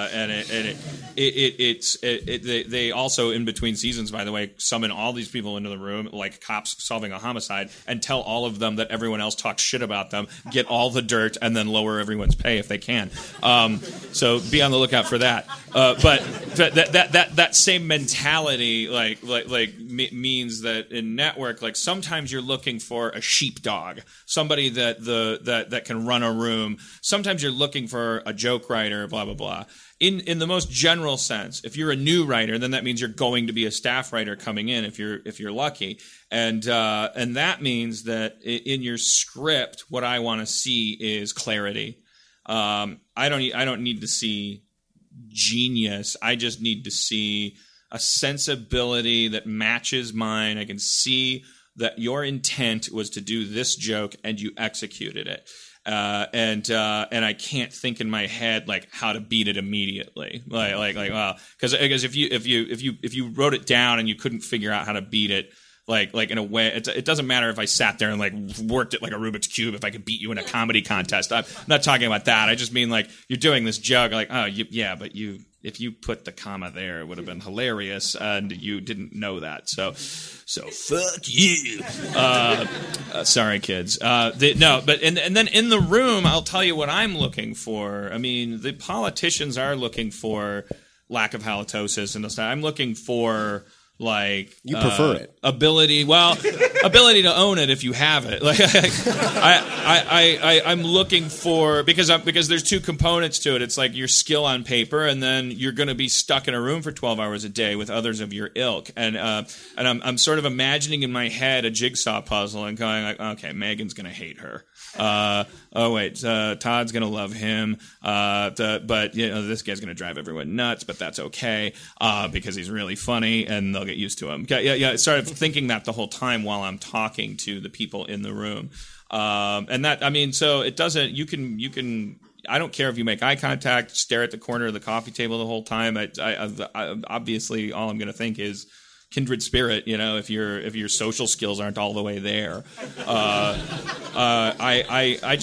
they also, in between seasons, by the way, summon all these people into the room like cops solving a homicide and tell all of them that everyone else talks shit about them, get all the dirt, and then lower everyone's pay if they can. So be on the lookout for that. But that same mentality means that in network, like, sometimes you're looking for a sheepdog, somebody that can run a room. Sometimes you're looking for a joke writer, blah blah blah. In the most general sense, if you're a new writer, then that means you're going to be a staff writer coming in if you're lucky, and that means that in your script, what I want to see is clarity. I don't need to see genius. I just need to see a sensibility that matches mine. I can see that your intent was to do this joke and you executed it. And I can't think in my head like how to beat it immediately. Like wow, because if you wrote it down and you couldn't figure out how to beat it, Like in a way, it doesn't matter if I sat there and like worked it like a Rubik's Cube, if I could beat you in a comedy contest. I'm not talking about that. I just mean like you're doing this joke, like, oh, but if you put the comma there, it would have been hilarious, and you didn't know that. So fuck you. Sorry, kids. And then in the room, I'll tell you what I'm looking for. I mean, the politicians are looking for lack of halitosis and stuff. I'm looking for like
you prefer it
ability to own it if you have it. Like I'm looking for because there's two components to it. It's like your skill on paper, and then you're going to be stuck in a room for 12 hours a day with others of your ilk. And I'm sort of imagining in my head a jigsaw puzzle and going like, okay, Megan's going to hate her. Todd's going to love him. But this guy's going to drive everyone nuts, but that's okay because he's really funny and they'll get used to him. Yeah. I started thinking that the whole time while I'm talking to the people in the room. So it doesn't, you can, I don't care if you make eye contact, stare at the corner of the coffee table the whole time. I obviously all I'm going to think is kindred spirit, if your social skills aren't all the way there. I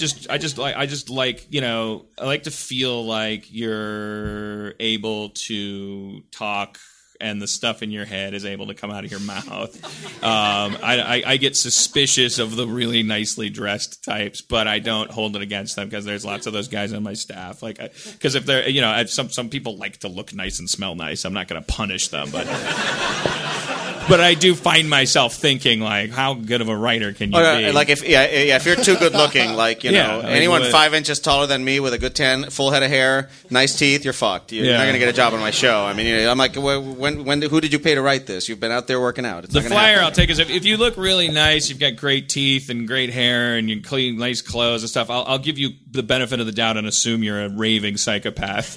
like to feel like you're able to talk and the stuff in your head is able to come out of your mouth. I get suspicious of the really nicely dressed types, but I don't hold it against them because there's lots of those guys on my staff. Because if they're, some people like to look nice and smell nice. I'm not going to punish them, but. But I do find myself thinking, like, how good of a writer can you be?
Like, if you're too good looking, like, anyone 5 inches taller than me with a good tan, full head of hair, nice teeth, you're fucked. You're not going to get a job on my show. I mean, I'm like, who did you pay to write this? You've been out there working out. It's
the flyer I'll take is if you look really nice, you've got great teeth and great hair, and you clean, nice clothes and stuff. I'll give you the benefit of the doubt and assume you're a raving psychopath.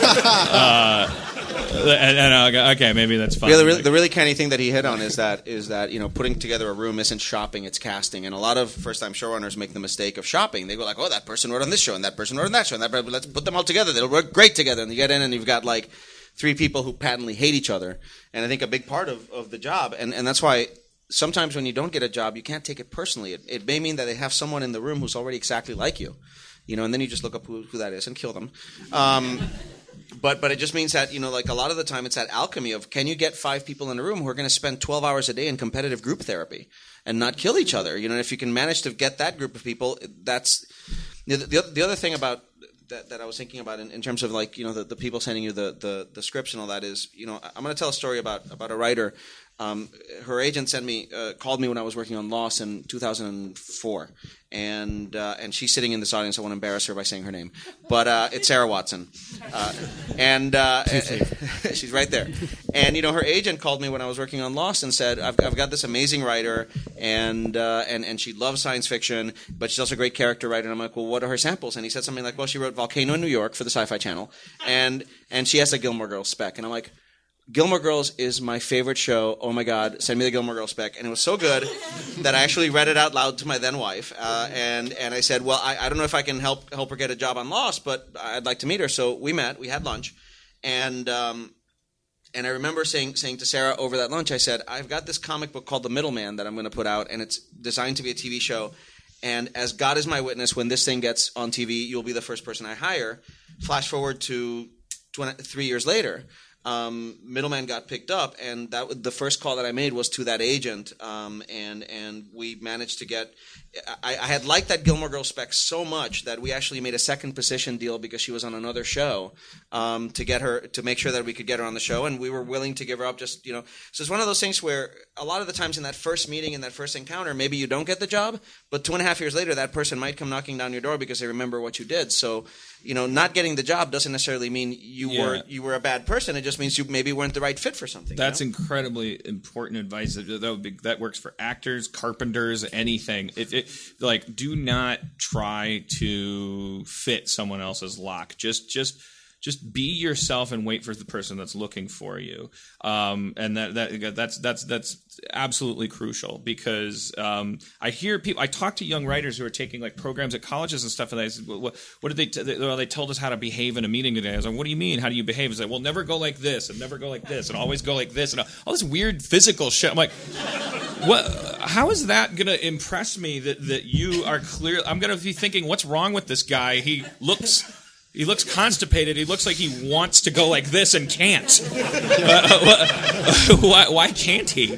And I'll go, okay, maybe that's fine.
Yeah, the really canny thing that he hit on is that putting together a room isn't shopping, it's casting. And a lot of first-time showrunners make the mistake of shopping. They go like, oh, that person wrote on this show, and that person wrote on that show, and let's put them all together. They'll work great together. And you get in, and you've got like 3 people who patently hate each other. And I think a big part of the job, and that's why sometimes when you don't get a job, you can't take it personally. It may mean that they have someone in the room who's already exactly like you, and then you just look up who that is and kill them. But it just means that, like a lot of the time it's that alchemy of can you get 5 people in a room who are going to spend 12 hours a day in competitive group therapy and not kill each other? If you can manage to get that group of people, that's the other thing about that I was thinking about in terms of like, the people sending you the scripts and all that is, I'm going to tell a story about a writer. Her agent called me when I was working on Lost in 2004, and she's sitting in this audience. I won't embarrass her by saying her name, but it's Sarah Watson, and she's right there. And her agent called me when I was working on Lost and said, "I've got this amazing writer, and she loves science fiction, but she's also a great character writer." And I'm like, "Well, what are her samples?" And he said something like, "Well, she wrote Volcano in New York for the Sci-Fi Channel, and she has a Gilmore Girls spec." And I'm like, Gilmore Girls is my favorite show. Oh my God, send me the Gilmore Girls spec. And it was so good that I actually read it out loud to my then wife. And I said, well, I don't know if I can help her get a job on Lost, but I'd like to meet her. So we met, we had lunch. And I remember saying to Sarah over that lunch, I said, I've got this comic book called The Middleman that I'm going to put out, and it's designed to be a TV show. And as God is my witness, when this thing gets on TV, you'll be the first person I hire. Flash forward to 3 years later. Middleman got picked up, and the first call that I made was to that agent, and we managed to get. I had liked that Gilmore Girls spec so much that we actually made a second position deal because she was on another show to make sure that we could get her on the show, and we were willing to give her up. So it's one of those things where a lot of the times in that first meeting, in that first encounter, maybe you don't get the job, but 2.5 years later, that person might come knocking down your door because they remember what you did. So. Not getting the job doesn't necessarily mean you were a bad person. It just means you maybe weren't the right fit for something.
That's incredibly important advice. That works for actors, carpenters, anything. Do not try to fit someone else's lock. Just be yourself and wait for the person that's looking for you. And that's absolutely crucial because I talk to young writers who are taking like programs at colleges and stuff, and I said, what did they told us how to behave in a meeting today. I was like, what do you mean? How do you behave? It's like, well, never go like this and never go like this and always go like this and all this weird physical shit. I'm like, How is that going to impress me that you are clear? I'm going to be thinking, what's wrong with this guy? He looks constipated. He looks like he wants to go like this and can't. Why can't he?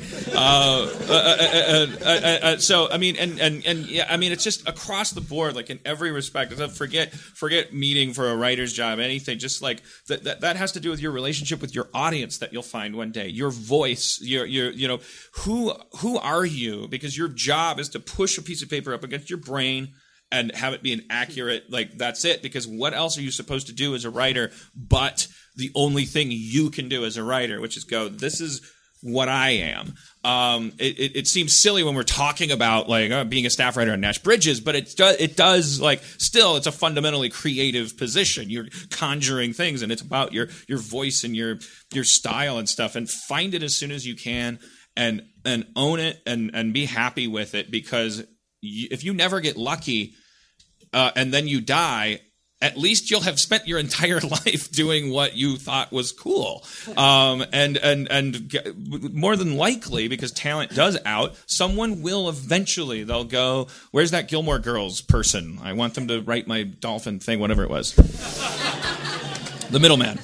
So I mean, and yeah, I mean, it's just across the board, like in every respect. Forget meeting for a writer's job, anything. Just like that has to do with your relationship with your audience that you'll find one day. Your voice. Who are you? Because your job is to push a piece of paper up against your brain and have it be an accurate, like, that's it. Because what else are you supposed to do as a writer but the only thing you can do as a writer, which is go, this is what I am. It seems silly when we're talking about, like, being a staff writer on Nash Bridges, but it does, like, still, it's a fundamentally creative position. You're conjuring things, and it's about your voice and your style and stuff. And find it as soon as you can and own it and be happy with it, because if you never get lucky, and then you die, at least you'll have spent your entire life doing what you thought was cool. And more than likely, because talent does out, someone will eventually, they'll go, where's that Gilmore Girls person? I want them to write my dolphin thing, whatever it was. The Middleman.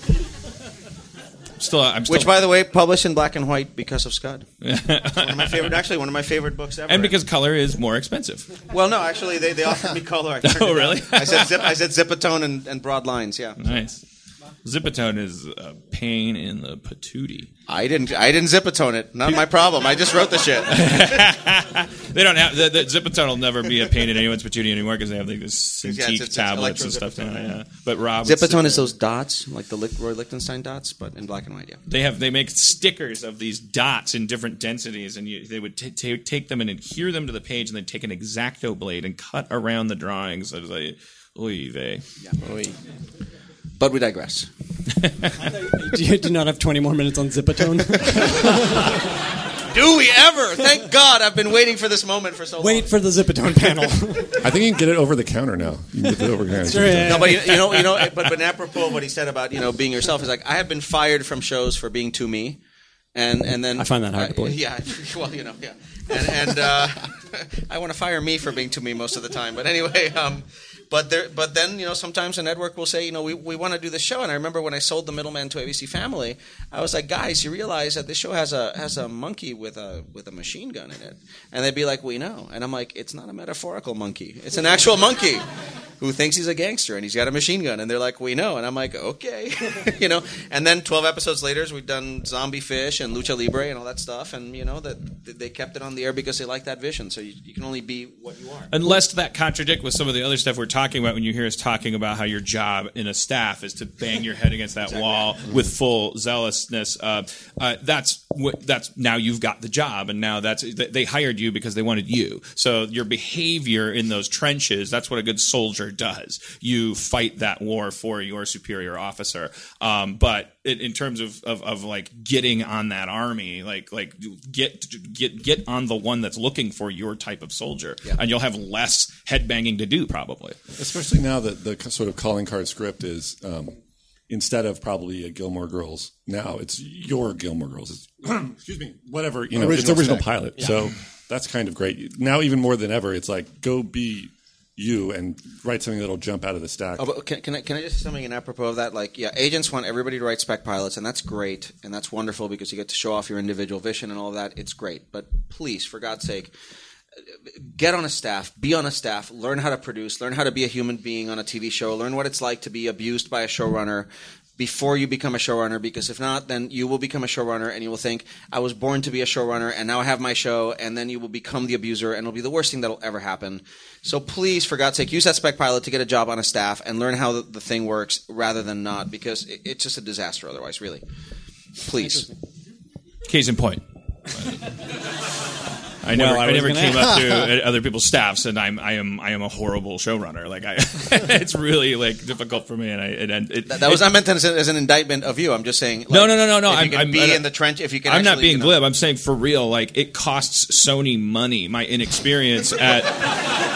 Which, by the way, published in black and white because of Scud. One of my favorite books ever.
And because color is more expensive.
Well, no, actually, they offered me color.
Oh, really?
I said Zipatone and broad lines. Yeah.
Nice. Zipatone is a pain in the patootie.
I didn't Zipatone it. Not my problem. I just wrote the shit.
They don't have the Zipatone will never be a pain in anyone's patootie anymore because they have like this Cintiq tablets and stuff. Yeah. But Rob,
Zipatone is those dots, like the Roy Lichtenstein dots, but in black and white. Yeah.
They make stickers of these dots in different densities, and they would take them and adhere them to the page, and then take an X-Acto blade and cut around the drawings. I was like, oy vey.
Yeah. Oy. But we digress.
You do not have 20 more minutes on Zipatone?
Do we ever? Thank God, I've been waiting for this moment for so long.
Wait for the Zipatone panel.
I think you can get it over the counter now. You can get it over the counter.
Sure, yeah.
No, but but apropos of what he said about being yourself, is like, I have been fired from shows for being too me, and then
I find that hard to believe.
Yeah, well, yeah, and I want to fire me for being too me most of the time. But anyway. But then, sometimes a network will say, we want to do this show. And I remember when I sold The Middleman to ABC Family, I was like, guys, you realize that this show has a monkey with a machine gun in it. And they'd be like, we know. And I'm like, it's not a metaphorical monkey. It's an actual monkey who thinks he's a gangster and he's got a machine gun. And they're like, we know. And I'm like, okay. And then 12 episodes later, we've done Zombie Fish and Lucha Libre and all that stuff. And, that they kept it on the air because they like that vision. So you can only be what you are.
Unless that contradict with some of the other stuff we're talking about when you hear us talking about how your job in a staff is to bang your head against that wall with full zealousness. That's now you've got the job, and now they hired you because they wanted you. So your behavior in those trenches, that's what a good soldier does. You fight that war for your superior officer. But in terms of like getting on that army, like get on the one that's looking for your type of soldier, and you'll have less headbanging to do probably.
Especially now that the sort of calling card script is instead of probably a Gilmore Girls, now it's your Gilmore Girls. It's, excuse me, whatever, it's the original pilot. Yeah. So that's kind of great. Now even more than ever, it's like, go be you and write something that'll jump out of the stack.
Oh, but can I just say something in apropos of that? Like, agents want everybody to write spec pilots, and that's great, and that's wonderful because you get to show off your individual vision and all of that. It's great. But please, for God's sake, get on a staff, be on a staff, learn how to produce, learn how to be a human being on a TV show, learn what it's like to be abused by a showrunner before you become a showrunner, because if not, then you will become a showrunner and you will think, I was born to be a showrunner and now I have my show, and then you will become the abuser and it'll be the worst thing that'll ever happen. So please, for God's sake, use that spec pilot to get a job on a staff and learn how the thing works rather than not, because it's just a disaster otherwise, really. Please.
Case in point. I never came up to other people's staffs, and I am a horrible showrunner. Like it's really like difficult for me, and
that was not meant as an indictment of you. I'm just saying. Like,
no.
If you can be in the trench, if you can.
I'm not being glib. I'm saying for real. Like it costs Sony money. My inexperience at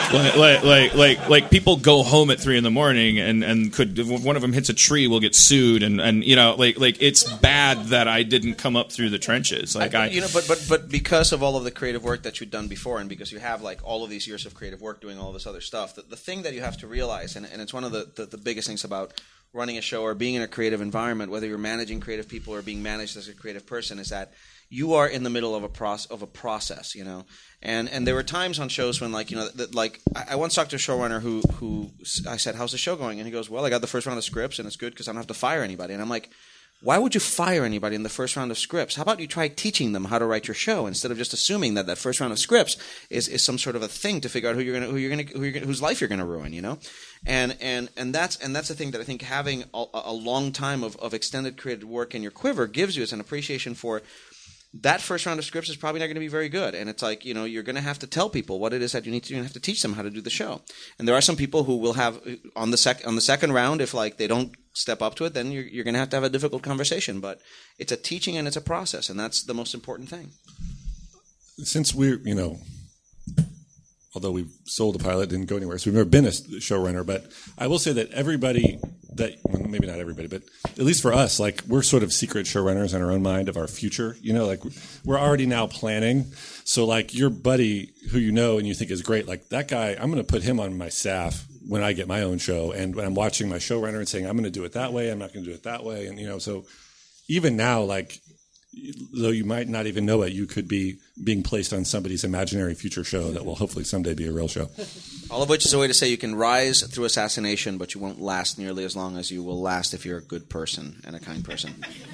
like people go home at 3 a.m. and could, if one of them hits a tree, will get sued, and you know, like it's bad that I didn't come up through the trenches.
But because of all of the creative work that you've done before, and because you have like all of these years of creative work doing all this other stuff, the thing that you have to realize, and it's one of the biggest things about running a show or being in a creative environment, whether you're managing creative people or being managed as a creative person, is that you are in the middle of a process, you know. And there were times on shows when, like, you know, I once talked to a showrunner who I said, "How's the show going?" And he goes, "Well, I got the first round of scripts, and it's good because I don't have to fire anybody." And I'm like, why would you fire anybody in the first round of scripts? How about you try teaching them how to write your show instead of just assuming that first round of scripts is some sort of a thing to figure out whose life you're gonna ruin, you know? And that's the thing that I think having a long time of extended creative work in your quiver gives you, as an appreciation for that first round of scripts is probably not going to be very good. And it's like, you know, you're going to have to tell people what it is that you need to do. You have to teach them how to do the show. And there are some people who will have on the second round, if like they don't step up to it, then you're going to have a difficult conversation. But it's a teaching and it's a process, and that's the most important thing.
Since we're, you know, although we sold the pilot, didn't go anywhere, so we've never been a showrunner. But I will say that everybody well, maybe not everybody, but at least for us, like, we're sort of secret showrunners in our own mind of our future. You know, like, we're already now planning. So, like, your buddy who you know and you think is great, like, that guy, I'm going to put him on my staff when I get my own show. And when I'm watching my showrunner and saying, I'm going to do it that way, I'm not going to do it that way. And, you know, so even now, like, though you might not even know it, you could be being placed on somebody's imaginary future show that will hopefully someday be a real show.
All of which is a way to say you can rise through assassination, but you won't last nearly as long as you will last if you're a good person and a kind person.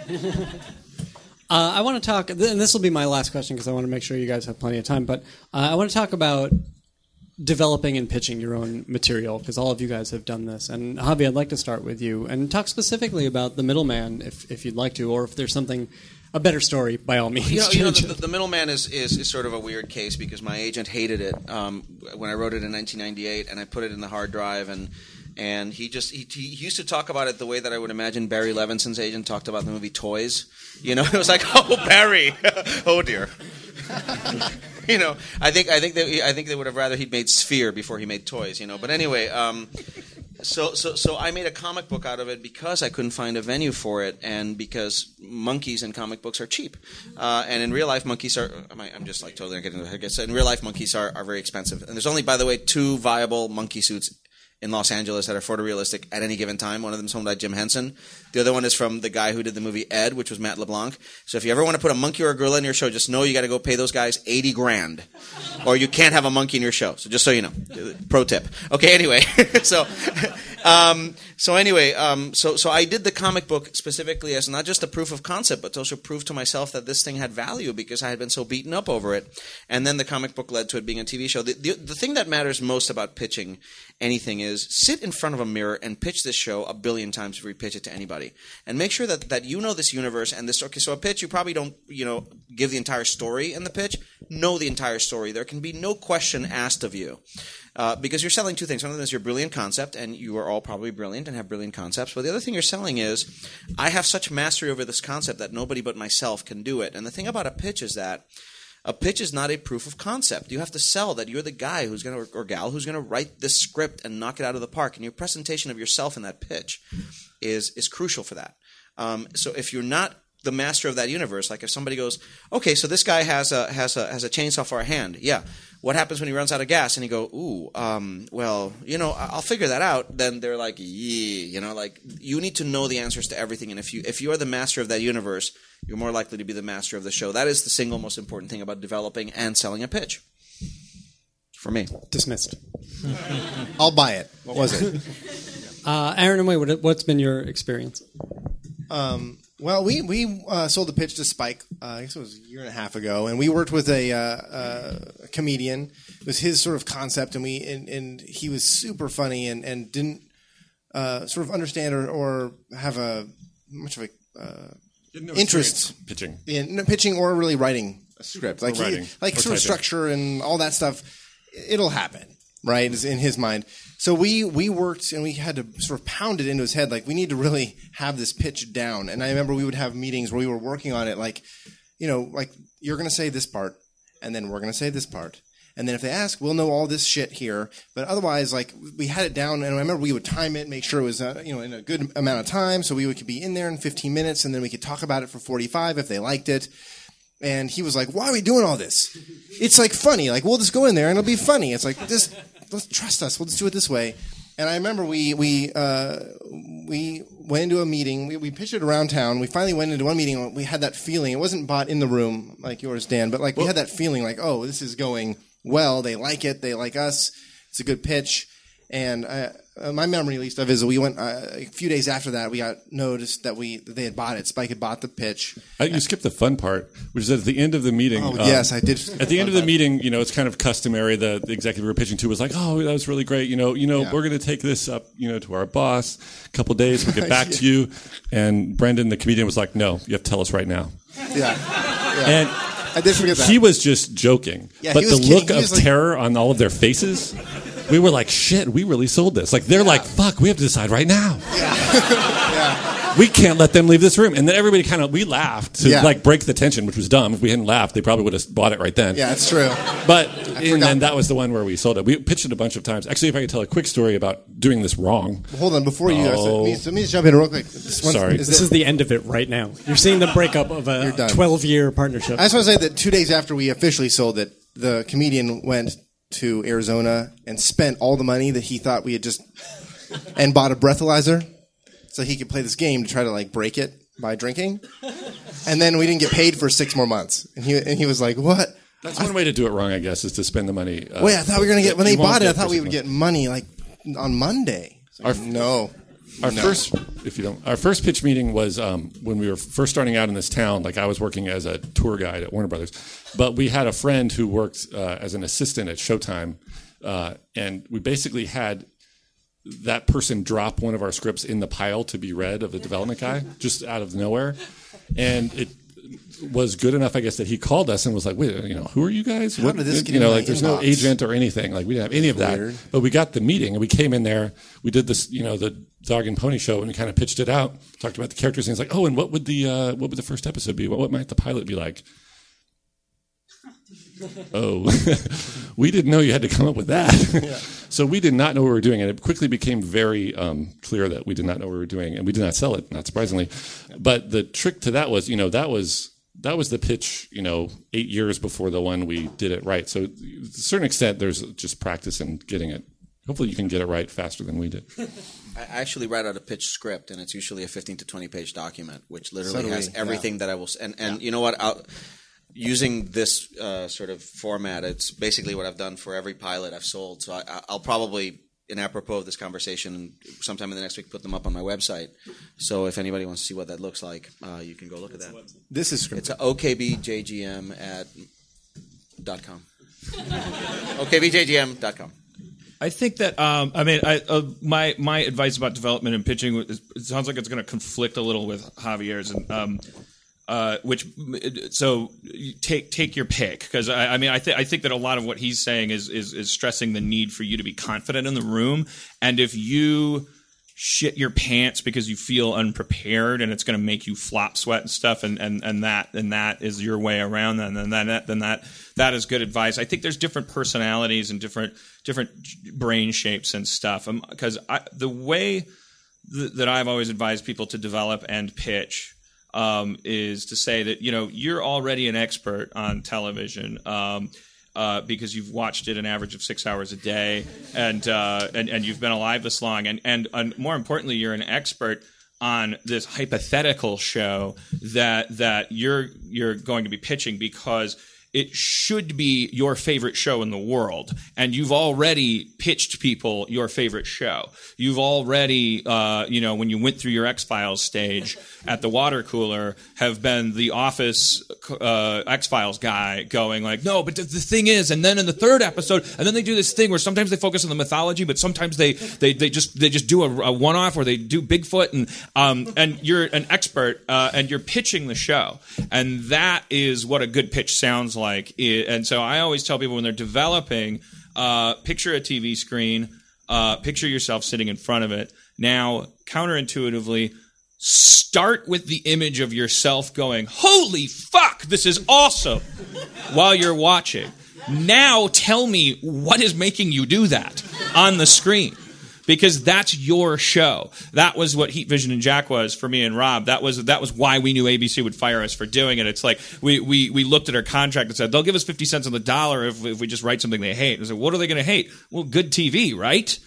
I want to talk, and this will be my last question because I want to make sure you guys have plenty of time, but I want to talk about developing and pitching your own material, because all of you guys have done this. And Javi, I'd like to start with you and talk specifically about the middleman, if you'd like to, or if there's something, a better story, by all means.
You know the middleman is sort of a weird case because my agent hated it when I wrote it in 1998, and I put it in the hard drive, and he used to talk about it the way that I would imagine Barry Levinson's agent talked about the movie Toys. You know, it was like, oh, Barry, oh dear. You know, I think they would have rather he'd made Sphere before he made Toys. You know, but anyway, so I made a comic book out of it because I couldn't find a venue for it, and because monkeys in comic books are cheap, and in real life monkeys are. I'm just like totally getting. I guess in real life monkeys are very expensive, and there's only, by the way, 2 viable monkey suits in Los Angeles that are photorealistic at any given time. One of them is owned by Jim Henson. The other one is from the guy who did the movie Ed, which was Matt LeBlanc. So if you ever want to put a monkey or a gorilla in your show, just know you got to go pay those guys $80,000, or you can't have a monkey in your show. So just so you know, pro tip. Okay, anyway, so I did the comic book specifically as not just a proof of concept, but to also prove to myself that this thing had value because I had been so beaten up over it. And then the comic book led to it being a TV show. The thing that matters most about pitching anything is sit in front of a mirror and pitch this show 1 billion times before you pitch it to anybody, and make sure that you know this universe and this. Okay, so a pitch, you probably don't give the entire story in the pitch. Know the entire story. There can be no question asked of you. Because you're selling 2 things. One of them is your brilliant concept, and you are all probably brilliant and have brilliant concepts. But the other thing you're selling is, I have such mastery over this concept that nobody but myself can do it. And the thing about a pitch is that a pitch is not a proof of concept. You have to sell that you're the guy who's going to, or gal, who's going to write this script and knock it out of the park. And your presentation of yourself in that pitch is crucial for that. So if you're not the master of that universe, like if somebody goes, okay, so this guy has a chainsaw for a hand. Yeah. What happens when he runs out of gas? And you go, ooh, well, I'll figure that out. Then they're like, yeah, like you need to know the answers to everything. And if you are the master of that universe, you're more likely to be the master of the show. That is the single most important thing about developing and selling a pitch. For me.
Dismissed.
I'll buy it. What was it?
Aaron and Wade, what's been your experience?
Well, we sold the pitch to Spike. I guess it was a year and a half ago, and we worked with a comedian. It was his sort of concept, and he was super funny and didn't sort of understand or have much of a interest
pitching
in pitching or really writing a script, like
sort
of structure and all that stuff. It'll happen, right? Is in his mind. So we worked and we had to sort of pound it into his head, like we need to really have this pitch down. And I remember we would have meetings where we were working on it, like you're going to say this part, and then we're going to say this part, And then if they ask, we'll know all this shit here. But otherwise, like, we had it down, and I remember we would time it, make sure it was, in a good amount of time, so we could be in there in 15 minutes, and then we could talk about it for 45 if they liked it. And he was like, why are we doing all this? It's, like, funny. Like, we'll just go in there, and it'll be funny. It's like, let's trust us. We'll just do it this way. And I remember we went into a meeting. We pitched it around town. We finally went into one meeting. We had that feeling. It wasn't bought in the room like yours, Dan, but like we had that feeling like, oh, this is going well. They like it. They like us. It's a good pitch. And my memory, at least, of is we went a few days after that. We got noticed that they had bought it. Spike had bought the pitch.
You skipped the fun part, which is at the end of the meeting.
Oh, yes, I did.
At the end of the meeting, it's kind of customary. The executive we were pitching to was like, "Oh, that was really great. We're going to take this up, to our boss. A couple days, we'll get back to you." And Brendan, the comedian, was like, "No, you have to tell us right now."
Yeah.
And
I did forget that.
He was just joking,
yeah,
but the look of
like,
terror on all of their faces. We were like, shit, we really sold this. Like, they're like, fuck, we have to decide right now.
Yeah.
We can't let them leave this room. And then everybody we laughed to break the tension, which was dumb. If we hadn't laughed, they probably would have bought it right then.
Yeah, it's true.
But, and then that was the one where we sold it. We pitched it a bunch of times. Actually, if I could tell a quick story about doing this wrong.
Well, hold on, before you guys, let me just jump in real quick.
Sorry.
This is the end of it right now. You're seeing the breakup of a 12-year partnership.
I just want to say that 2 days after we officially sold it, the comedian went to Arizona and spent all the money that he thought we had and bought a breathalyzer so he could play this game to try to break it by drinking. And then we didn't get paid for 6 more months. And he was like, what?
That's one way to do it wrong, I guess, is to spend the money.
Wait, I thought we were going to get, when they bought it, I thought we would get money on Monday. No.
Our first pitch meeting was when we were first starting out in this town. Like, I was working as a tour guide at Warner Brothers, but we had a friend who worked as an assistant at Showtime, and we basically had that person drop one of our scripts in the pile to be read of the development guy, just out of nowhere, and it was good enough, I guess, that he called us and was like, "Wait, who are you guys?
How did this get in my
there's no agent or anything. Like, we didn't have any of that."
Weird.
But we got the meeting and we came in there. We did this, the Dog and Pony show, and we kind of pitched it out, talked about the characters, and he's like, "Oh, and what would the first episode be? What might the pilot be like?" Oh, we didn't know you had to come up with that. Yeah. So we did not know what we were doing, and it quickly became very clear that we did not know what we were doing, and we did not sell it, not surprisingly. But the trick to that was, that was the pitch, 8 years before the one we did it right. So to a certain extent, there's just practice in getting it. Hopefully you can get it right faster than we did.
I actually write out a pitch script, and it's usually a 15 to 20 page document, which literally has everything that I will. And you know what? Using this sort of format, it's basically what I've done for every pilot I've sold. So I'll probably, in apropos of this conversation, sometime in the next week, put them up on my website. So if anybody wants to see what that looks like, you can go look at that.
This is
it's okbjgm.com. okbjgm.com.
I think that my advice about development and pitching it sounds like it's going to conflict a little with Javier's, and so you take your pick, because I think that a lot of what he's saying is stressing the need for you to be confident in the room, and if you shit your pants because you feel unprepared and it's going to make you flop sweat and stuff, and that is your way around, then that is good advice. I think there's different personalities and different brain shapes and stuff, because the way that I've always advised people to develop and pitch is to say that you're already an expert on television because you've watched it an average of 6 hours a day, and you've been alive this long, and more importantly, you're an expert on this hypothetical show that you're going to be pitching, because it should be your favorite show in the world, and you've already pitched people your favorite show. You've already, when you went through your X-Files stage at the water cooler, have been the Office X-Files guy going like, no, but the thing is, and then in the third episode, and then they do this thing where sometimes they focus on the mythology, but sometimes they just do a one-off where they do Bigfoot, and you're an expert, and you're pitching the show, and that is what a good pitch sounds like. And so I always tell people when they're developing, picture a TV screen, picture yourself sitting in front of it. Now, counterintuitively, start with the image of yourself going, holy fuck, this is awesome, while you're watching. Now tell me what is making you do that on the screen. Because that's your show. That was what Heat Vision and Jack was for me and Rob. That was why we knew ABC would fire us for doing it. It's like we looked at our contract and said, they'll give us 50 cents on the dollar if we just write something they hate. And I said, what are they going to hate? Well, good TV, right?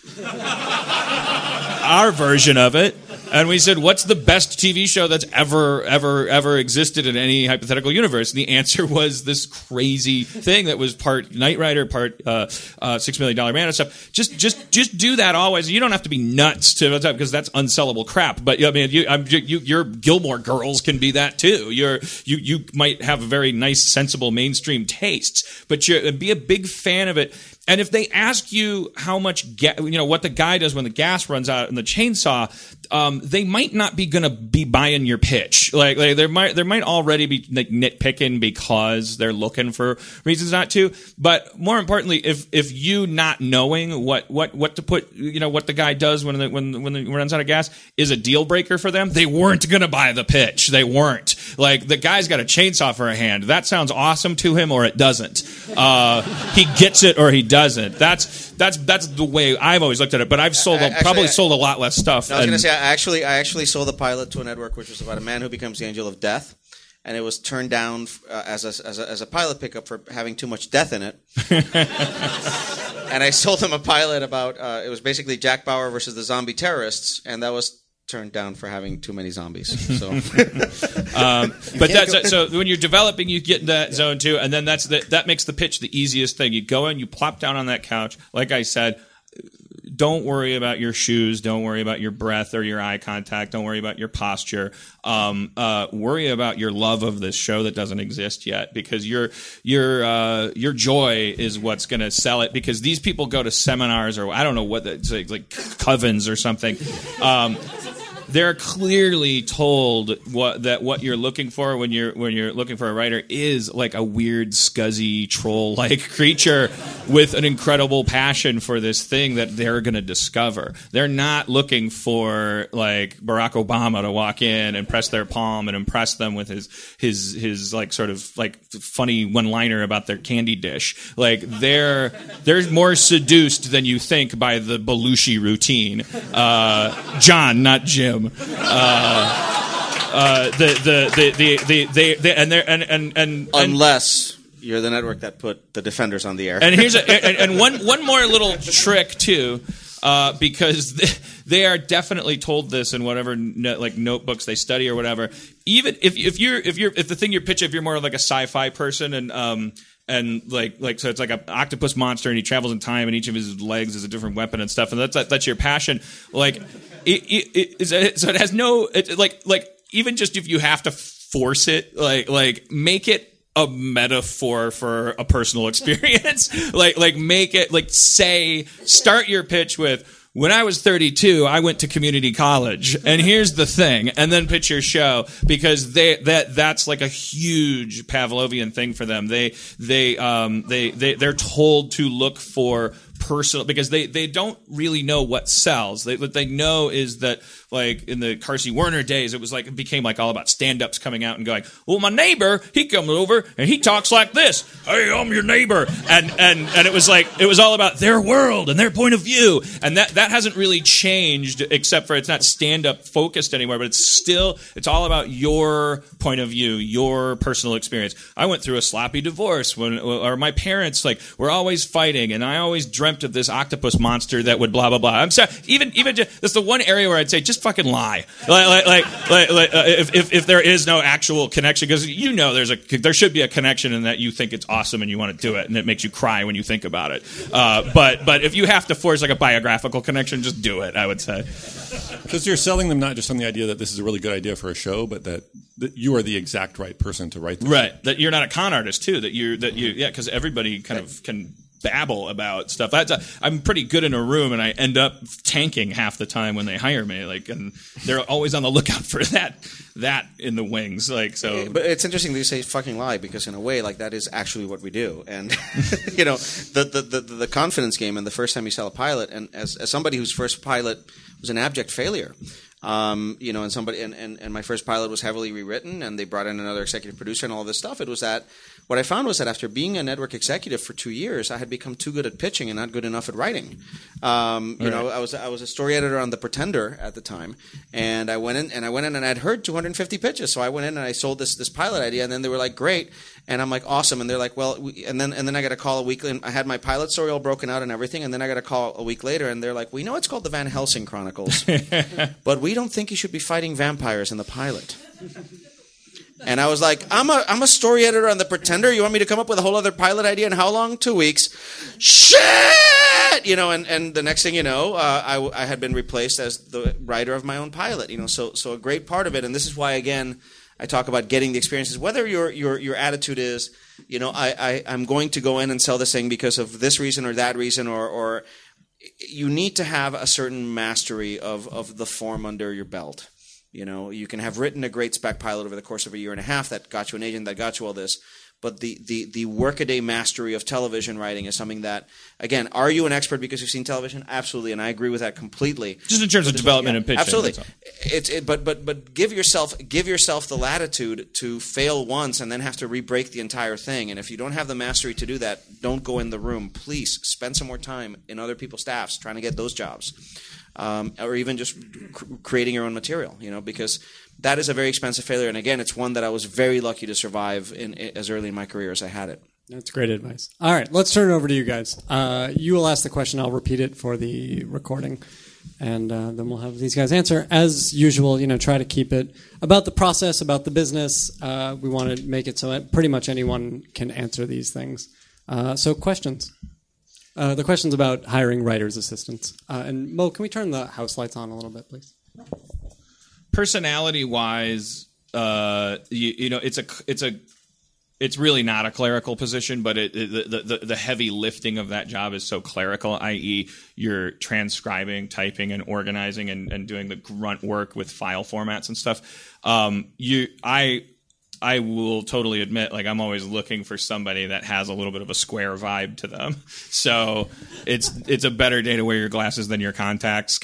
Our version of it. And we said, what's the best TV show that's ever existed in any hypothetical universe? And the answer was this crazy thing that was part Knight Rider, part $6 Million Man and stuff. Just do that always. You don't have to be nuts because that's unsellable crap. But I mean, your Gilmore Girls can be that too. You might have a very nice, sensible mainstream tastes, but be a big fan of it. And if they ask you how much, what the guy does when the gas runs out in the chainsaw, they might not be going to be buying your pitch. Like there might already be like nitpicking because they're looking for reasons not to. But more importantly, if you not knowing what to put, what the guy does when it runs out of gas is a deal breaker for them, they weren't going to buy the pitch. They weren't. Like the guy's got a chainsaw for a hand. That sounds awesome to him, or it doesn't. He gets it, or he doesn't. That's the way I've always looked at it. But I've sold sold a lot less stuff.
I was going to say I actually sold a pilot to a network which was about a man who becomes the angel of death, and it was turned down as a pilot pickup for having too much death in it. And I sold him a pilot about it was basically Jack Bauer versus the zombie terrorists, and that was turned down for having too many zombies. So,
so when you're developing, you get in that zone too, and then that makes the pitch the easiest thing. You go in, you plop down on that couch. Like I said, don't worry about your shoes. Don't worry about your breath or your eye contact. Don't worry about your posture. Worry about your love of this show that doesn't exist yet, because your joy is what's going to sell it. Because these people go to seminars, or I don't know what it's like covens or something. They're clearly told what you're looking for when you're looking for a writer is like a weird, scuzzy, troll-like creature with an incredible passion for this thing that they're going to discover. They're not looking for like Barack Obama to walk in and press their palm and impress them with his like sort of like funny one-liner about their candy dish. Like they're more seduced than you think by the Belushi routine. John, not Jim.
Unless you're the network that put the Defenders on the air.
And here's one more little trick too, because they are definitely told this in whatever like notebooks they study or whatever. Even if the thing you're pitching, if you're more of like a sci-fi person and like so it's like an octopus monster and he travels in time and each of his legs is a different weapon and stuff, and that's your passion. Like so it has no like even just if you have to force it, like make it a metaphor for a personal experience. like make it like start your pitch with, when I was 32, I went to community college, and here's the thing, and then pitch your show, because that's like a huge Pavlovian thing for them. They're told to look for personal, because they don't really know what sells. What they know is that, like in the Carsey Werner days, it became like all about stand-ups coming out and going, well, my neighbor, he comes over and he talks like this. Hey, I'm your neighbor, and it was all about their world and their point of view, and that hasn't really changed, except for it's not stand-up focused anymore, but it's all about your point of view, your personal experience. I went through a sloppy divorce or my parents were always fighting, and I always dreamt of this octopus monster that would blah blah blah. I'm sorry, even just, that's the one area where I'd say just fucking lie. If there is no actual connection, because there should be a connection in that you think it's awesome and you want to do it, and it makes you cry when you think about it. But if you have to force like a biographical connection, just do it, I would say.
Because you're selling them not just on the idea that this is a really good idea for a show, but that you are the exact right person to write this.
Right. That you're not a con artist too. Because everybody kind of can babble about stuff. I'm pretty good in a room, and I end up tanking half the time when they hire me. And they're always on the lookout for that in the wings. So. But
it's interesting that you say fucking lie, because in a way, that is actually what we do. And the confidence game, and the first time you sell a pilot, and as somebody whose first pilot was an abject failure, And somebody and my first pilot was heavily rewritten, and they brought in another executive producer and all this stuff. It was that what I found was that after being a network executive for 2 years, I had become too good at pitching and not good enough at writing. I was a story editor on The Pretender at the time, and I went in and I'd heard 250 pitches, so I went in and I sold this pilot idea, and then they were like, great, and I'm like, awesome, and they're like, well, and then I got a call a week, and I had my pilot story all broken out and everything, and then I got a call a week later, and they're like, we know it's called the Van Helsing Chronicles, but we don't think you should be fighting vampires in the pilot. And I was like, I'm a story editor on The Pretender. You want me to come up with a whole other pilot idea in how long? 2 weeks. Shit! And the next thing you know, I had been replaced as the writer of my own pilot. So a great part of it, and this is why, again, I talk about getting the experiences. Whether your attitude is, I'm going to go in and sell this thing because of this reason or that reason, or you need to have a certain mastery of the form under your belt. You can have written a great spec pilot over the course of a year and a half that got you an agent, that got you all this. But the workaday mastery of television writing is something that, again, are you an expert because you've seen television? Absolutely, and I agree with that completely.
Just in terms of development and pitching.
Absolutely. But give yourself the latitude to fail once and then have to re-break the entire thing. And if you don't have the mastery to do that, don't go in the room. Please spend some more time in other people's staffs trying to get those jobs. Or even just creating your own material, because that is a very expensive failure. And again, it's one that I was very lucky to survive as early in my career as I had it.
That's great advice. All right, let's turn it over to you guys. You will ask the question. I'll repeat it for the recording, and then we'll have these guys answer. As usual, try to keep it about the process, about the business. We want to make it so that pretty much anyone can answer these things. So questions. The question's about hiring writer's assistants. And Mo, can we turn the house lights on a little bit, please?
Personality-wise, it's really not a clerical position, but the heavy lifting of that job is so clerical, i.e., you're transcribing, typing, and organizing, and doing the grunt work with file formats and stuff. I will totally admit, I'm always looking for somebody that has a little bit of a square vibe to them. So it's a better day to wear your glasses than your contacts.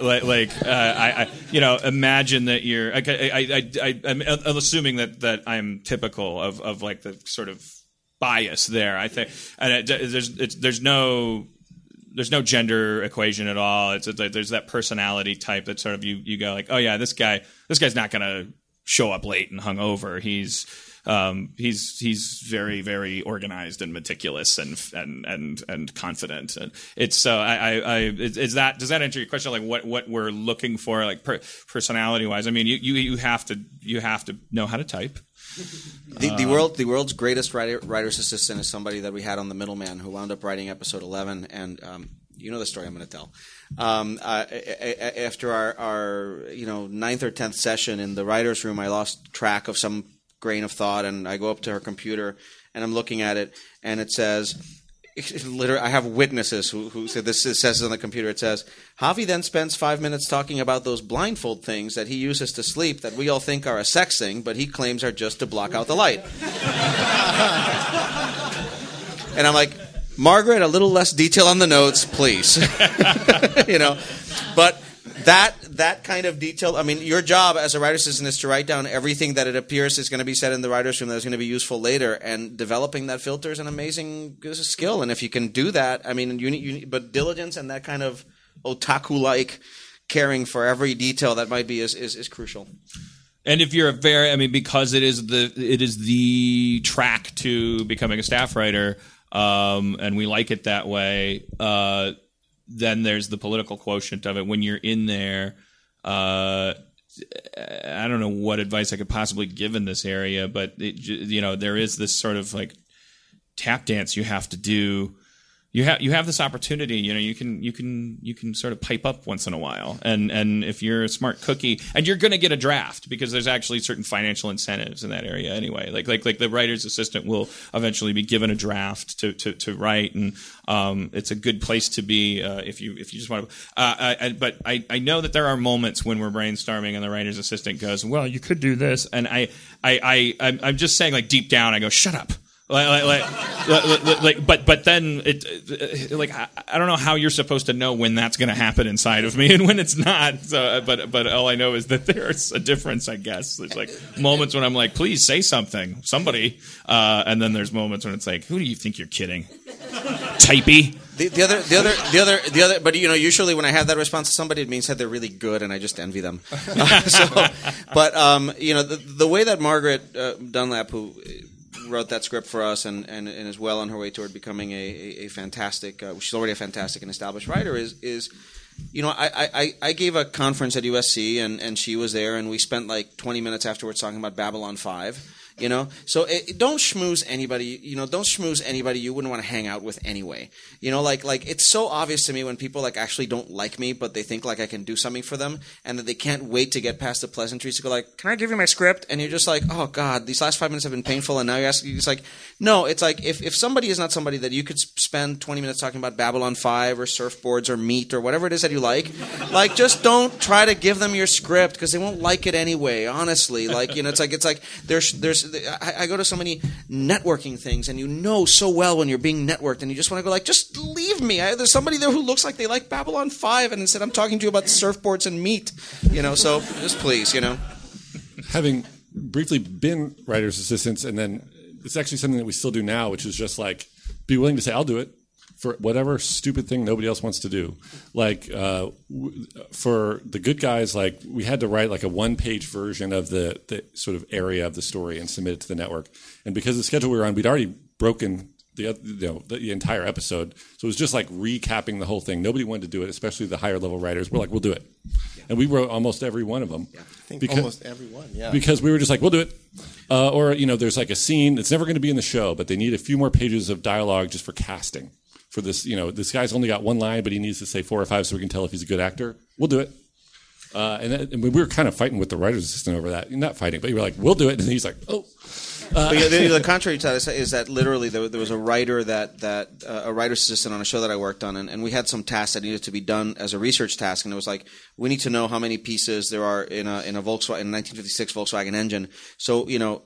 Imagine that you're. I'm assuming that I'm typical of the sort of bias there. I think, and there's no gender equation at all. There's that personality type that sort of you go like, oh yeah, this guy's not gonna show up late and hungover. He's very, very organized and meticulous and confident. And it's so does that answer your question? Like what we're looking for, personality wise? I mean, you have to know how to type.
The world's greatest writer's assistant is somebody that we had on The Middleman, who wound up writing episode 11, and you know the story I'm going to tell. After our 9th or 10th session in the writer's room, I lost track of some grain of thought, and I go up to her computer, and I'm looking at it, and it says, literally, I have witnesses who said this. It says on the computer, it says, Javi then spends 5 minutes talking about those blindfold things that he uses to sleep that we all think are a sex thing, but he claims are just to block out the light. And I'm like, Margaret, a little less detail on the notes, please. But that kind of detail. I mean, your job as a writer's assistant is to write down everything that it appears is going to be said in the writer's room that is going to be useful later, and developing that filter is an amazing skill. And if you can do that, I mean, you need, but diligence and that kind of otaku-like caring for every detail that might be is crucial.
And if you're because it is the track to becoming a staff writer. And we like it that way. Then there's the political quotient of it. When you're in there, I don't know what advice I could possibly give in this area, but there is this sort of tap dance you have to do. You have this opportunity. You can sort of pipe up once in a while, and if you're a smart cookie, and you're going to get a draft because there's actually certain financial incentives in that area anyway. Like the writer's assistant will eventually be given a draft to write, and it's a good place to be if you just want to. But I know that there are moments when we're brainstorming and the writer's assistant goes, "Well, you could do this," and I'm just saying, deep down, I go, "Shut up." But then I don't know how you're supposed to know when that's going to happen inside of me and when it's not. So, but all I know is that there's a difference. I guess there's like moments when I'm like, please say something, somebody, and then there's moments when it's like, who do you think you're kidding? Typey.
The other. But usually when I have that response to somebody, it means that they're really good, and I just envy them. The way that Margaret Dunlap, who wrote that script for us and is well on her way toward becoming a fantastic, she's already a fantastic and established writer, is I gave a conference at USC and she was there, and we spent like 20 minutes afterwards talking about Babylon 5. So don't schmooze anybody. Don't schmooze anybody you wouldn't want to hang out with anyway. Like it's so obvious to me when people like actually don't like me, but they think like I can do something for them, and that they can't wait to get past the pleasantries to go like, "Can I give you my script?" And you're just like, "Oh God, these last 5 minutes have been painful." And now you're asking, it's like, no, it's like if somebody is not somebody that you could spend 20 minutes talking about Babylon 5 or surfboards or meat or whatever it is that you like just don't try to give them your script because they won't like it anyway. Honestly, it's like there's. I go to so many networking things, and so well when you're being networked, and you just want to go like, just leave me. There's somebody there who looks like they like Babylon 5, and instead I'm talking to you about surfboards and meat. So just please,
Having briefly been writer's assistants, and then it's actually something that we still do now, which is just like be willing to say, I'll do it. For whatever stupid thing nobody else wants to do. Like, for the good guys, like, we had to write like a one-page version of the sort of area of the story and submit it to the network. And because of the schedule we were on, we'd already broken the entire episode. So it was just like recapping the whole thing. Nobody wanted to do it, especially the higher-level writers. We're like, we'll do it. Yeah. And we wrote almost every one of them. Yeah.
I think almost every one, yeah.
Because we were just like, we'll do it. Or there's like a scene. It's never going to be in the show, but they need a few more pages of dialogue just for casting. For this, this guy's only got one line, but he needs to say 4 or 5 so we can tell if he's a good actor. We'll do it. And we were kind of fighting with the writer's assistant over that. Not fighting, but you were like, we'll do it. And he's like, oh.
The contrary to that is that literally there was a writer a writer's assistant on a show that I worked on, and we had some tasks that needed to be done as a research task, and it was like, we need to know how many pieces there are in a Volkswagen, in a 1956 Volkswagen engine. So,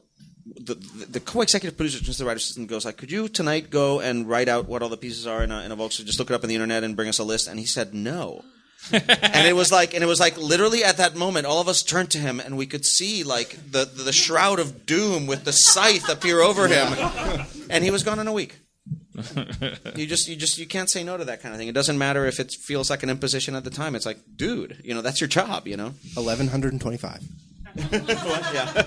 the co-executive producer, just the writer's assistant, goes like, could you tonight go and write out what all the pieces are in a Volkswagen? Just look it up on the internet and bring us a list. And he said no. and it was like literally at that moment, all of us turned to him and we could see like the shroud of doom with the scythe appear over him, and he was gone in a week. You can't say no to that kind of thing. It doesn't matter if it feels like an imposition at the time. It's like, dude, that's your job.
1125.
Yeah.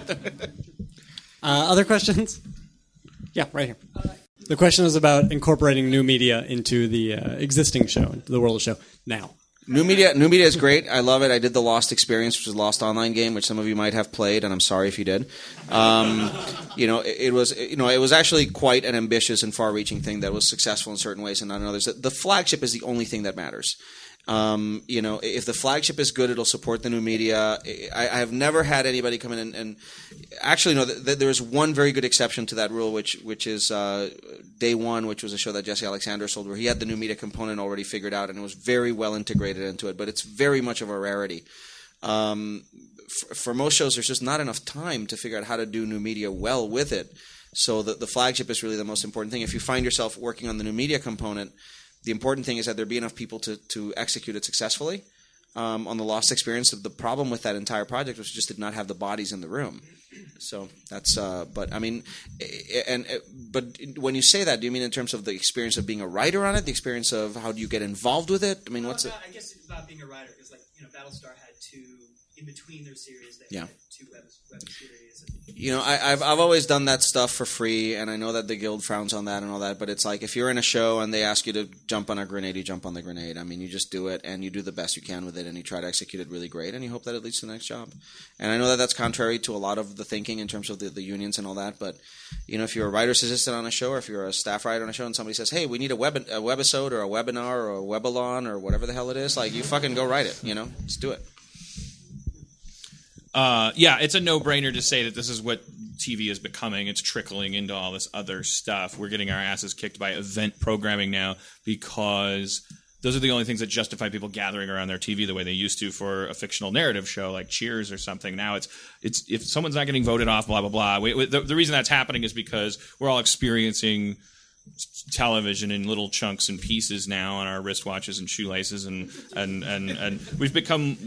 Other questions? Yeah, right here. The question is about incorporating new media into the existing show, into the world of the show now.
New media is great. I love it. I did the Lost Experience, which is a Lost online game, which some of you might have played, and I'm sorry if you did. It was actually quite an ambitious and far-reaching thing that was successful in certain ways and not in others. The flagship is the only thing that matters. If the flagship is good, it'll support the new media. I have never had anybody come in and actually, no, there is one very good exception to that rule, which is Day One, which was a show that Jesse Alexander sold, where he had the new media component already figured out, and it was very well integrated into it, but it's very much of a rarity. For most shows, there's just not enough time to figure out how to do new media well with it. So the flagship is really the most important thing. If you find yourself working on the new media component, the important thing is that there be enough people to execute it successfly. On the Lost Experience, the problem with that entire project was just did not have the bodies in the room. So that's. But when you say that, do you mean in terms of the experience of being a writer on it, the experience of how do you get involved with it? I mean, what's it?
I guess it's about being a writer because, Battlestar had 2 in between their series. They had 2 web series.
I've always done that stuff for free, and I know that the Guild frowns on that and all that, but it's like if you're in a show and they ask you to jump on a grenade, you jump on the grenade. I mean, you just do it, and you do the best you can with it, and you try to execute it really great, and you hope that it leads to the next job. And I know that that's contrary to a lot of the thinking in terms of the unions and all that, but if you're a writer's assistant on a show, or if you're a staff writer on a show, and somebody says, hey, we need a webisode or a webinar or a webalon or whatever the hell it is, like, you fucking go write it, just do it.
It's a no-brainer to say that this is what TV is becoming. It's trickling into all this other stuff. We're getting our asses kicked by event programming now because those are the only things that justify people gathering around their TV the way they used to for a fictional narrative show like Cheers or something. Now it's if someone's not getting voted off, blah, blah, blah. The reason that's happening is because we're all experiencing television in little chunks and pieces now on our wristwatches and shoelaces, and we've become,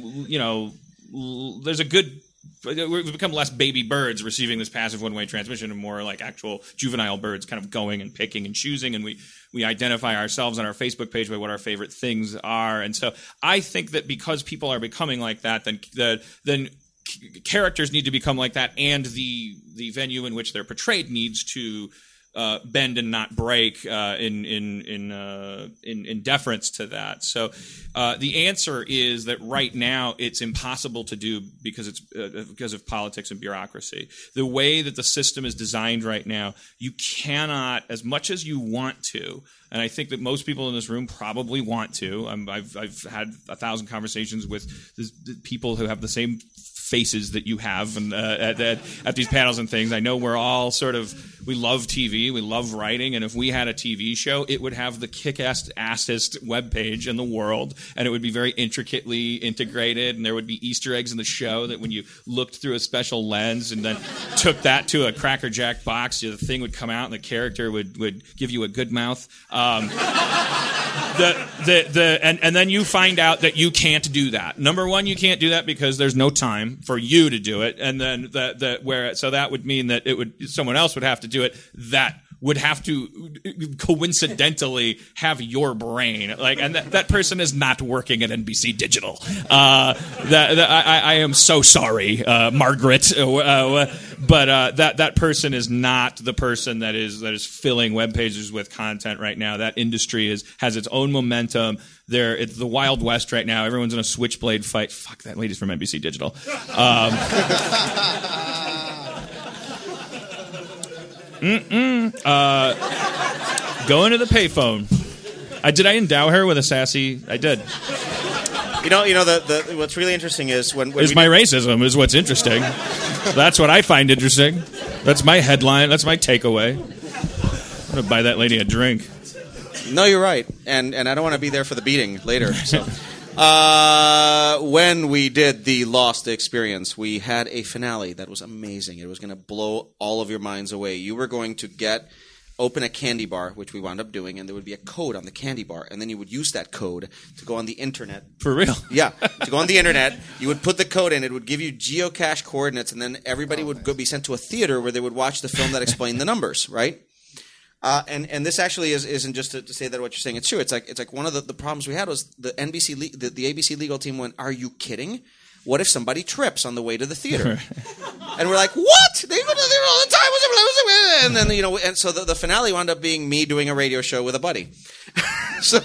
we've become less baby birds receiving this passive one-way transmission and more like actual juvenile birds kind of going and picking and choosing, and we identify ourselves on our Facebook page by what our favorite things are. And so I think that because people are becoming like that, then characters need to become like that, and the venue in which they're portrayed needs to bend and not break in deference to that. So the answer is that right now it's impossible to do because of politics and bureaucracy. The way that the system is designed right now, you cannot, as much as you want to, and I think that most people in this room probably want to. I've had 1,000 conversations with people who have the same faces that you have and at these panels and things. I know we're all we love TV, we love writing, and if we had a TV show, it would have the kick-assest webpage in the world, and it would be very intricately integrated, and there would be Easter eggs in the show that when you looked through a special lens and then took that to a Cracker Jack box, the thing would come out and the character would give you a good mouth. And then you find out that you can't do that. Number one, you can't do that because there's no time for you to do it, and then so that would mean that someone else would have to do it. That would have to coincidentally have your brain, and that person is not working at NBC Digital. I am so sorry, Margaret, but that person is not the person that is filling web pages with content right now. That industry has its own momentum. It's the Wild West right now. Everyone's in a switchblade fight. Fuck, that lady's from NBC Digital. Going to the payphone. Did I endow her with a sassy? I did.
What's really interesting is when
my racism is what's interesting. That's what I find interesting. That's my headline. That's my takeaway. I'm gonna buy that lady a drink.
No, you're right, and I don't want to be there for the beating later. So, when we did the Lost experience, we had a finale that was amazing. It was going to blow all of your minds away. You were going to open a candy bar, which we wound up doing, and there would be a code on the candy bar, and then you would use that code to go on the internet.
For real?
Yeah, to go on the internet. You would put the code in. It would give you geocache coordinates, and then everybody would be sent to a theater where they would watch the film that explained the numbers, right? And this actually isn't just to say that what you're saying it's true. It's like one of the problems we had was the ABC legal team went, "Are you kidding? What if somebody trips on the way to the theater?" And we're like, "What? They go to the theater all the time." And then and so the finale wound up being me doing a radio show with a buddy. So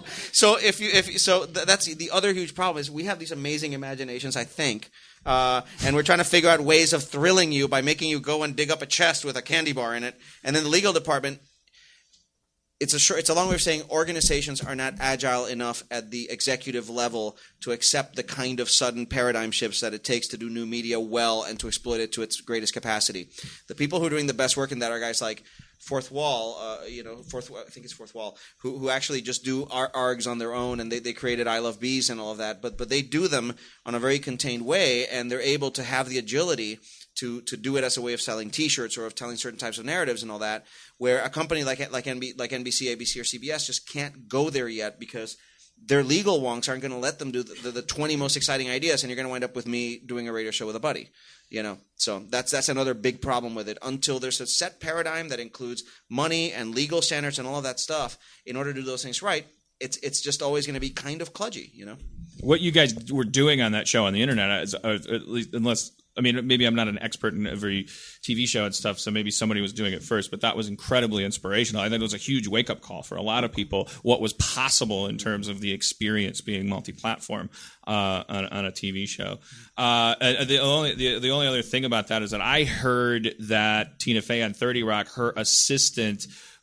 that's the other huge problem is we have these amazing imaginations, I think. And we're trying to figure out ways of thrilling you by making you go and dig up a chest with a candy bar in it. And then the legal department, it's a long way of saying organizations are not agile enough at the executive level to accept the kind of sudden paradigm shifts that it takes to do new media well and to exploit it to its greatest capacity. The people who are doing the best work in that are guys like Fourth Wall, I think it's Fourth Wall, who actually just do ARGs on their own, and they created I Love Bees and all of that, but they do them on a very contained way, and they're able to have the agility to do it as a way of selling T-shirts or of telling certain types of narratives and all that, where a company like NBC, ABC, or CBS just can't go there yet because their legal wonks aren't going to let them do the 20 most exciting ideas, and you're going to wind up with me doing a radio show with a buddy. So that's another big problem with it. Until there's a set paradigm that includes money and legal standards and all of that stuff, in order to do those things right, it's just always going to be kind of kludgy.
What you guys were doing on that show on the internet, is, at least unless. I mean, maybe I'm not an expert in every TV show and stuff, so maybe somebody was doing it first, but that was incredibly inspirational. I think it was a huge wake-up call for a lot of people, what was possible in terms of the experience being multi-platform on a TV show. The only other thing about that is that I heard that Tina Fey on 30 Rock, her assistant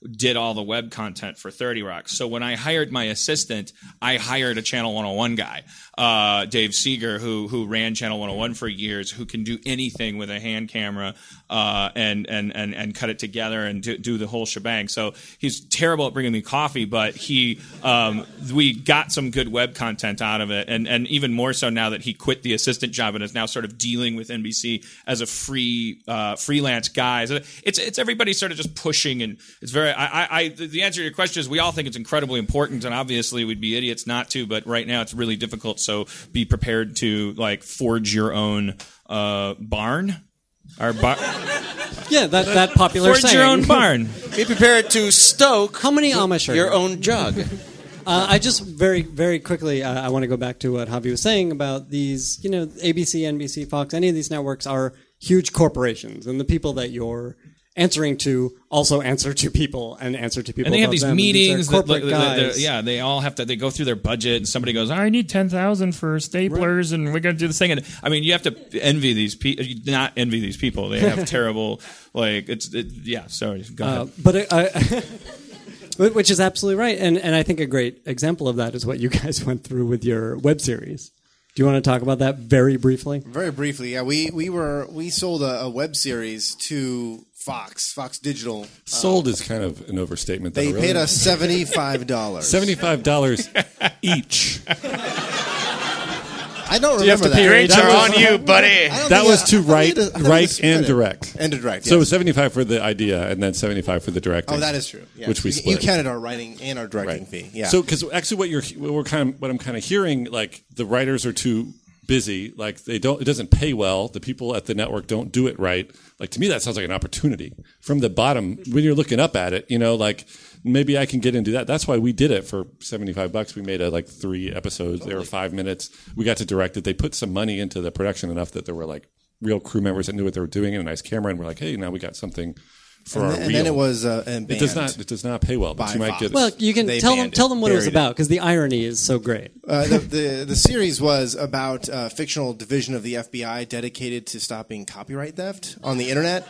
did all the web content for 30 Rock. So when I hired my assistant, I hired a Channel 101 guy, Dave Seeger, who ran Channel 101 for years, who can do anything with a hand camera and cut it together and do the whole shebang. So he's terrible at bringing me coffee, but we got some good web content out of it, and even more so now that he quit the assistant job and is now sort of dealing with NBC as a freelance guy. So it's everybody sort of just pushing, and it's very. The answer to your question is we all think it's incredibly important, and obviously we'd be idiots not to. But right now it's really difficult. So be prepared to forge your own barn.
Yeah, that popular
forge
saying.
your own barn.
Be prepared to stoke
How many Amish are
your
there?
own jug.
I just very, very quickly, I want to go back to what Javi was saying about these, ABC, NBC, Fox, any of these networks are huge corporations, and the people that you're answering to also answer to people and answer to people.
And they have
above
these
them.
meetings.
These are corporate guys.
They all have to. They go through their budget, and somebody goes, "I need 10,000 for staplers, and we're going to do this thing." And I mean, you have to envy these people. Not envy these people. They have terrible. Sorry. Go ahead.
Which is absolutely right, and I think a great example of that is what you guys went through with your web series. Do you want to talk about that very briefly?
Very briefly, yeah. We sold a web series to Fox Digital.
Sold is kind of an overstatement.
They paid us $75.
$75 each.
I don't remember that.
Drinks are on you, buddy.
That was to write and direct.
And to direct,
So it
yes.
was 75 for the idea and then 75 for the directing.
Oh, that is true. Yeah.
Which we split.
You counted our writing and our directing fee. Yeah.
So, because actually, what I'm kind of hearing, the writers are too busy. It doesn't pay well. The people at the network don't do it right. To me, that sounds like an opportunity from the bottom when you're looking up at it. Maybe I can get into that. That's why we did it for $75. We made 3 episodes. They were 5 minutes. We got to direct it. They put some money into the production enough that there were real crew members that knew what they were doing and a nice camera. And we're like, hey, now we got something for our reel.
And then it was banned.
It does not pay well, but you might get.
Well, you can tell them what it was about because the irony is so great.
The series was about a fictional division of the FBI dedicated to stopping copyright theft on the internet.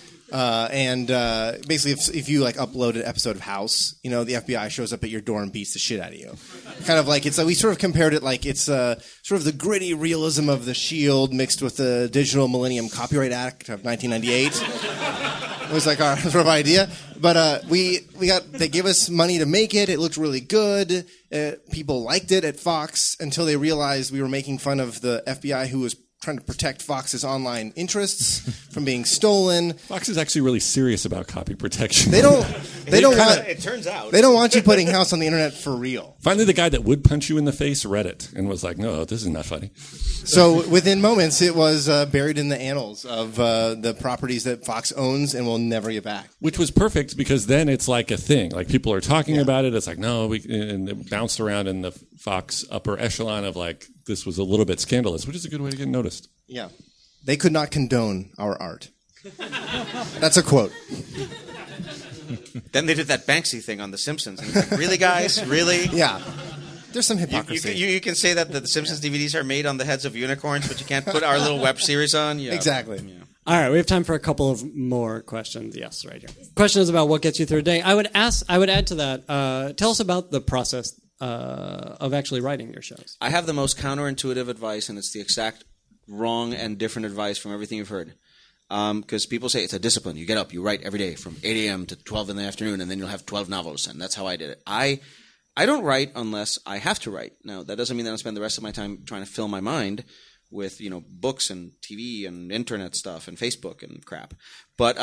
Basically, if you upload an episode of House, the FBI shows up at your door and beats the shit out of you. Kind of we sort of compared it it's sort of the gritty realism of The Shield mixed with the Digital Millennium Copyright Act of 1998. It was our sort of idea, but they gave us money to make it. It looked really good. People liked it at Fox until they realized we were making fun of the FBI, who was trying to protect Fox's online interests from being stolen.
Fox is actually really serious about copy protection.
They don't want.
It turns out
they don't want you putting House on the internet for real.
Finally, the guy that would punch you in the face read it and was like, "No, this is not funny."
So within moments, it was buried in the annals of the properties that Fox owns and will never get back.
Which was perfect because then it's like a thing. People are talking about it. It's no, and it bounced around in the Fox upper echelon of this was a little bit scandalous, which is a good way to get noticed.
Yeah. They could not condone our art. That's a quote.
Then they did that Banksy thing on The Simpsons. And it's really, guys? Really?
Yeah. There's some hypocrisy.
You can say that the Simpsons DVDs are made on the heads of unicorns, but you can't put our little web series on? Yeah.
Exactly.
Yeah.
All right, we have time for a couple of more questions. Yes, right here. Question is about what gets you through a day. I would add to that, tell us about the process of actually writing your shows.
I have the most counterintuitive advice, and it's the exact wrong and different advice from everything you've heard. Because people say it's a discipline. You get up, you write every day from 8 a.m. to 12 in the afternoon, and then you'll have 12 novels, and that's how I did it. I don't write unless I have to write. Now, that doesn't mean that I'll spend the rest of my time trying to fill my mind with books and TV and internet stuff and Facebook and crap. But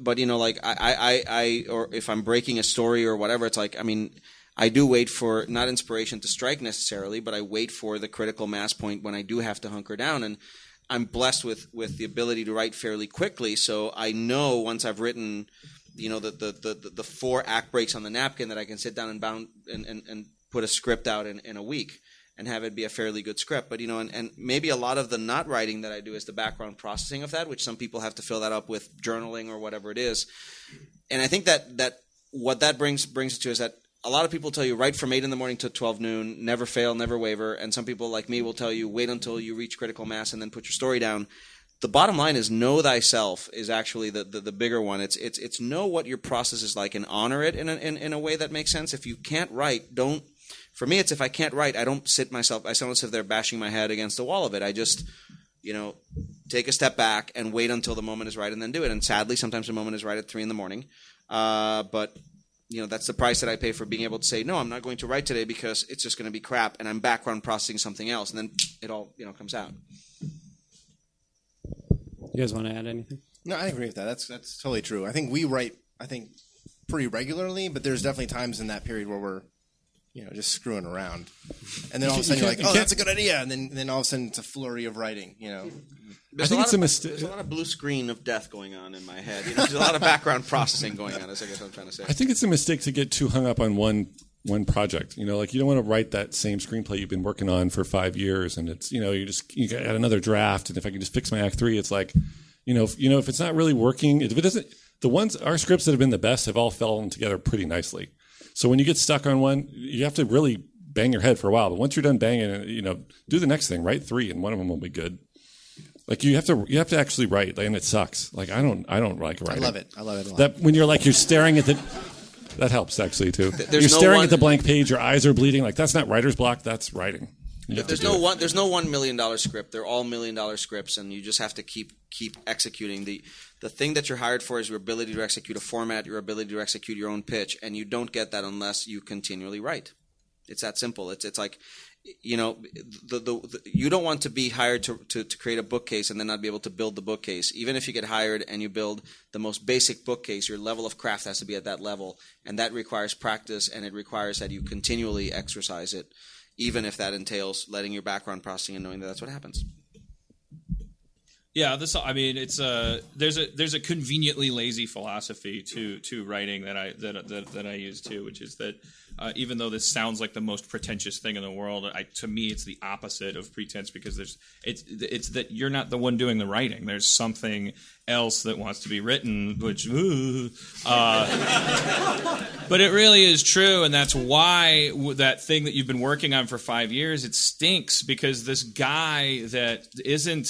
I or if I'm breaking a story or whatever, it's I do wait for not inspiration to strike necessarily, but I wait for the critical mass point when I do have to hunker down. And I'm blessed with the ability to write fairly quickly, so I know once I've written, the 4 act breaks on the napkin that I can sit down and put a script out in a week and have it be a fairly good script. But and maybe a lot of the not writing that I do is the background processing of that, which some people have to fill that up with journaling or whatever it is. And I think that what that brings it to is that a lot of people tell you write from 8 in the morning to 12 noon, never fail, never waver. And some people like me will tell you wait until you reach critical mass and then put your story down. the bottom line is know thyself is actually the bigger one. It's know what your process is like and honor it in a way that makes sense. If you can't write, don't. For me, it's if I can't write, I don't sit there bashing my head against the wall of it. I just, take a step back and wait until the moment is right and then do it. And sadly, sometimes the moment is right at 3 a.m. But that's the price that I pay for being able to say, no, I'm not going to write today because it's just going to be crap, and I'm background processing something else, and then it all comes out.
You guys want to add anything?
No, I agree with that. That's totally true. I think we write, pretty regularly, but there's definitely times in that period where we're, just screwing around. And then all of a sudden you're like, oh, that's a good idea. And then all of a sudden it's a flurry of writing,
I think it's a mistake.
There's a lot of blue screen of death going on in my head. There's a lot of background processing going on, is I guess what I'm trying to say.
I think it's a mistake to get too hung up on one project. You don't want to write that same screenplay you've been working on for 5 years, and it's you got another draft, and if I can just fix my act 3, it's like, if it's not really working, if it doesn't, our scripts that have been the best have all fallen together pretty nicely. So when you get stuck on one, you have to really bang your head for a while. But once you're done banging, do the next thing, write 3, and one of them will be good. Like you have to actually write, and it sucks. Like I don't like writing.
I love it a lot.
That when you're staring at that helps actually too. You're staring at the blank page, your eyes are bleeding. Like that's not writer's block, that's writing.
There's no $1 million script. They're all $1 million scripts, and you just have to keep executing. The thing that you're hired for is your ability to execute a format, your ability to execute your own pitch, and you don't get that unless you continually write. It's that simple. It's like, you don't want to be hired to create a bookcase and then not be able to build the bookcase. Even if you get hired and you build the most basic bookcase, your level of craft has to be at that level, and that requires practice, and it requires that you continually exercise it, even if that entails letting your background processing and knowing that that's what happens.
Yeah, it's there's a conveniently lazy philosophy to writing that I use too, which is that even though this sounds like the most pretentious thing in the world, to me it's the opposite of pretense, because it's that you're not the one doing the writing. There's something else that wants to be written, which but it really is true, and that's why that thing that you've been working on for 5 years, it stinks, because this guy that isn't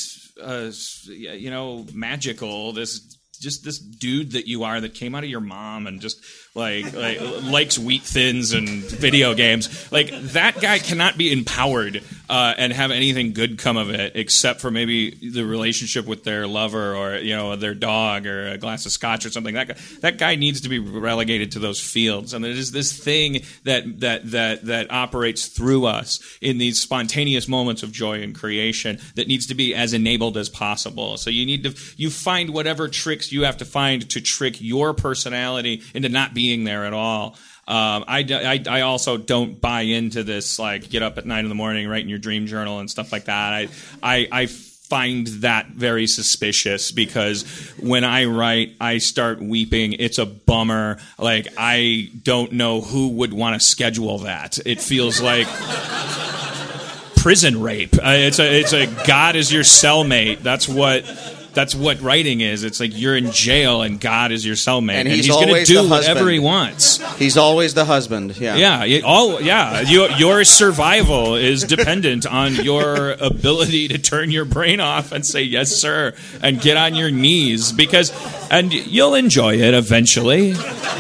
magical, this dude that you are, that came out of your mom and just likes wheat thins and video games, that guy cannot be empowered and have anything good come of it, except for maybe the relationship with their lover or their dog or a glass of scotch or something. That guy needs to be relegated to those fields, and it is this thing that operates through us in these spontaneous moments of joy and creation that needs to be as enabled as possible. So you find whatever tricks you have to find to trick your personality into not being there at all. I also don't buy into this get up at 9 a.m, write in your dream journal and stuff like that. I find that very suspicious, because when I write, I start weeping. It's a bummer. I don't know who would want to schedule that. It feels like prison rape. It's a God is your cellmate. That's what writing is. It's like you're in jail and God is your cellmate, and he's going to do whatever he wants.
He's always the husband. Yeah. Your survival is dependent on your ability to turn your brain off and say yes, sir, and get on your knees, and you'll enjoy it eventually.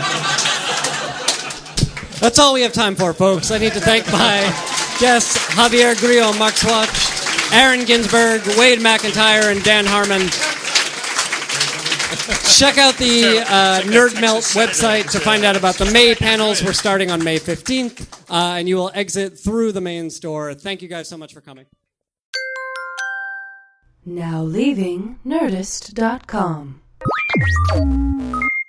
That's all we have time for, folks. I need to thank my guests, Javier Grillo, Mark Swatch, Aaron Ginsberg, Wade McIntyre, and Dan Harmon. Check out the Nerd Melt website to find out about the May panels. We're starting on May 15th, and you will exit through the main store. Thank you guys so much for coming.
Now leaving Nerdist.com.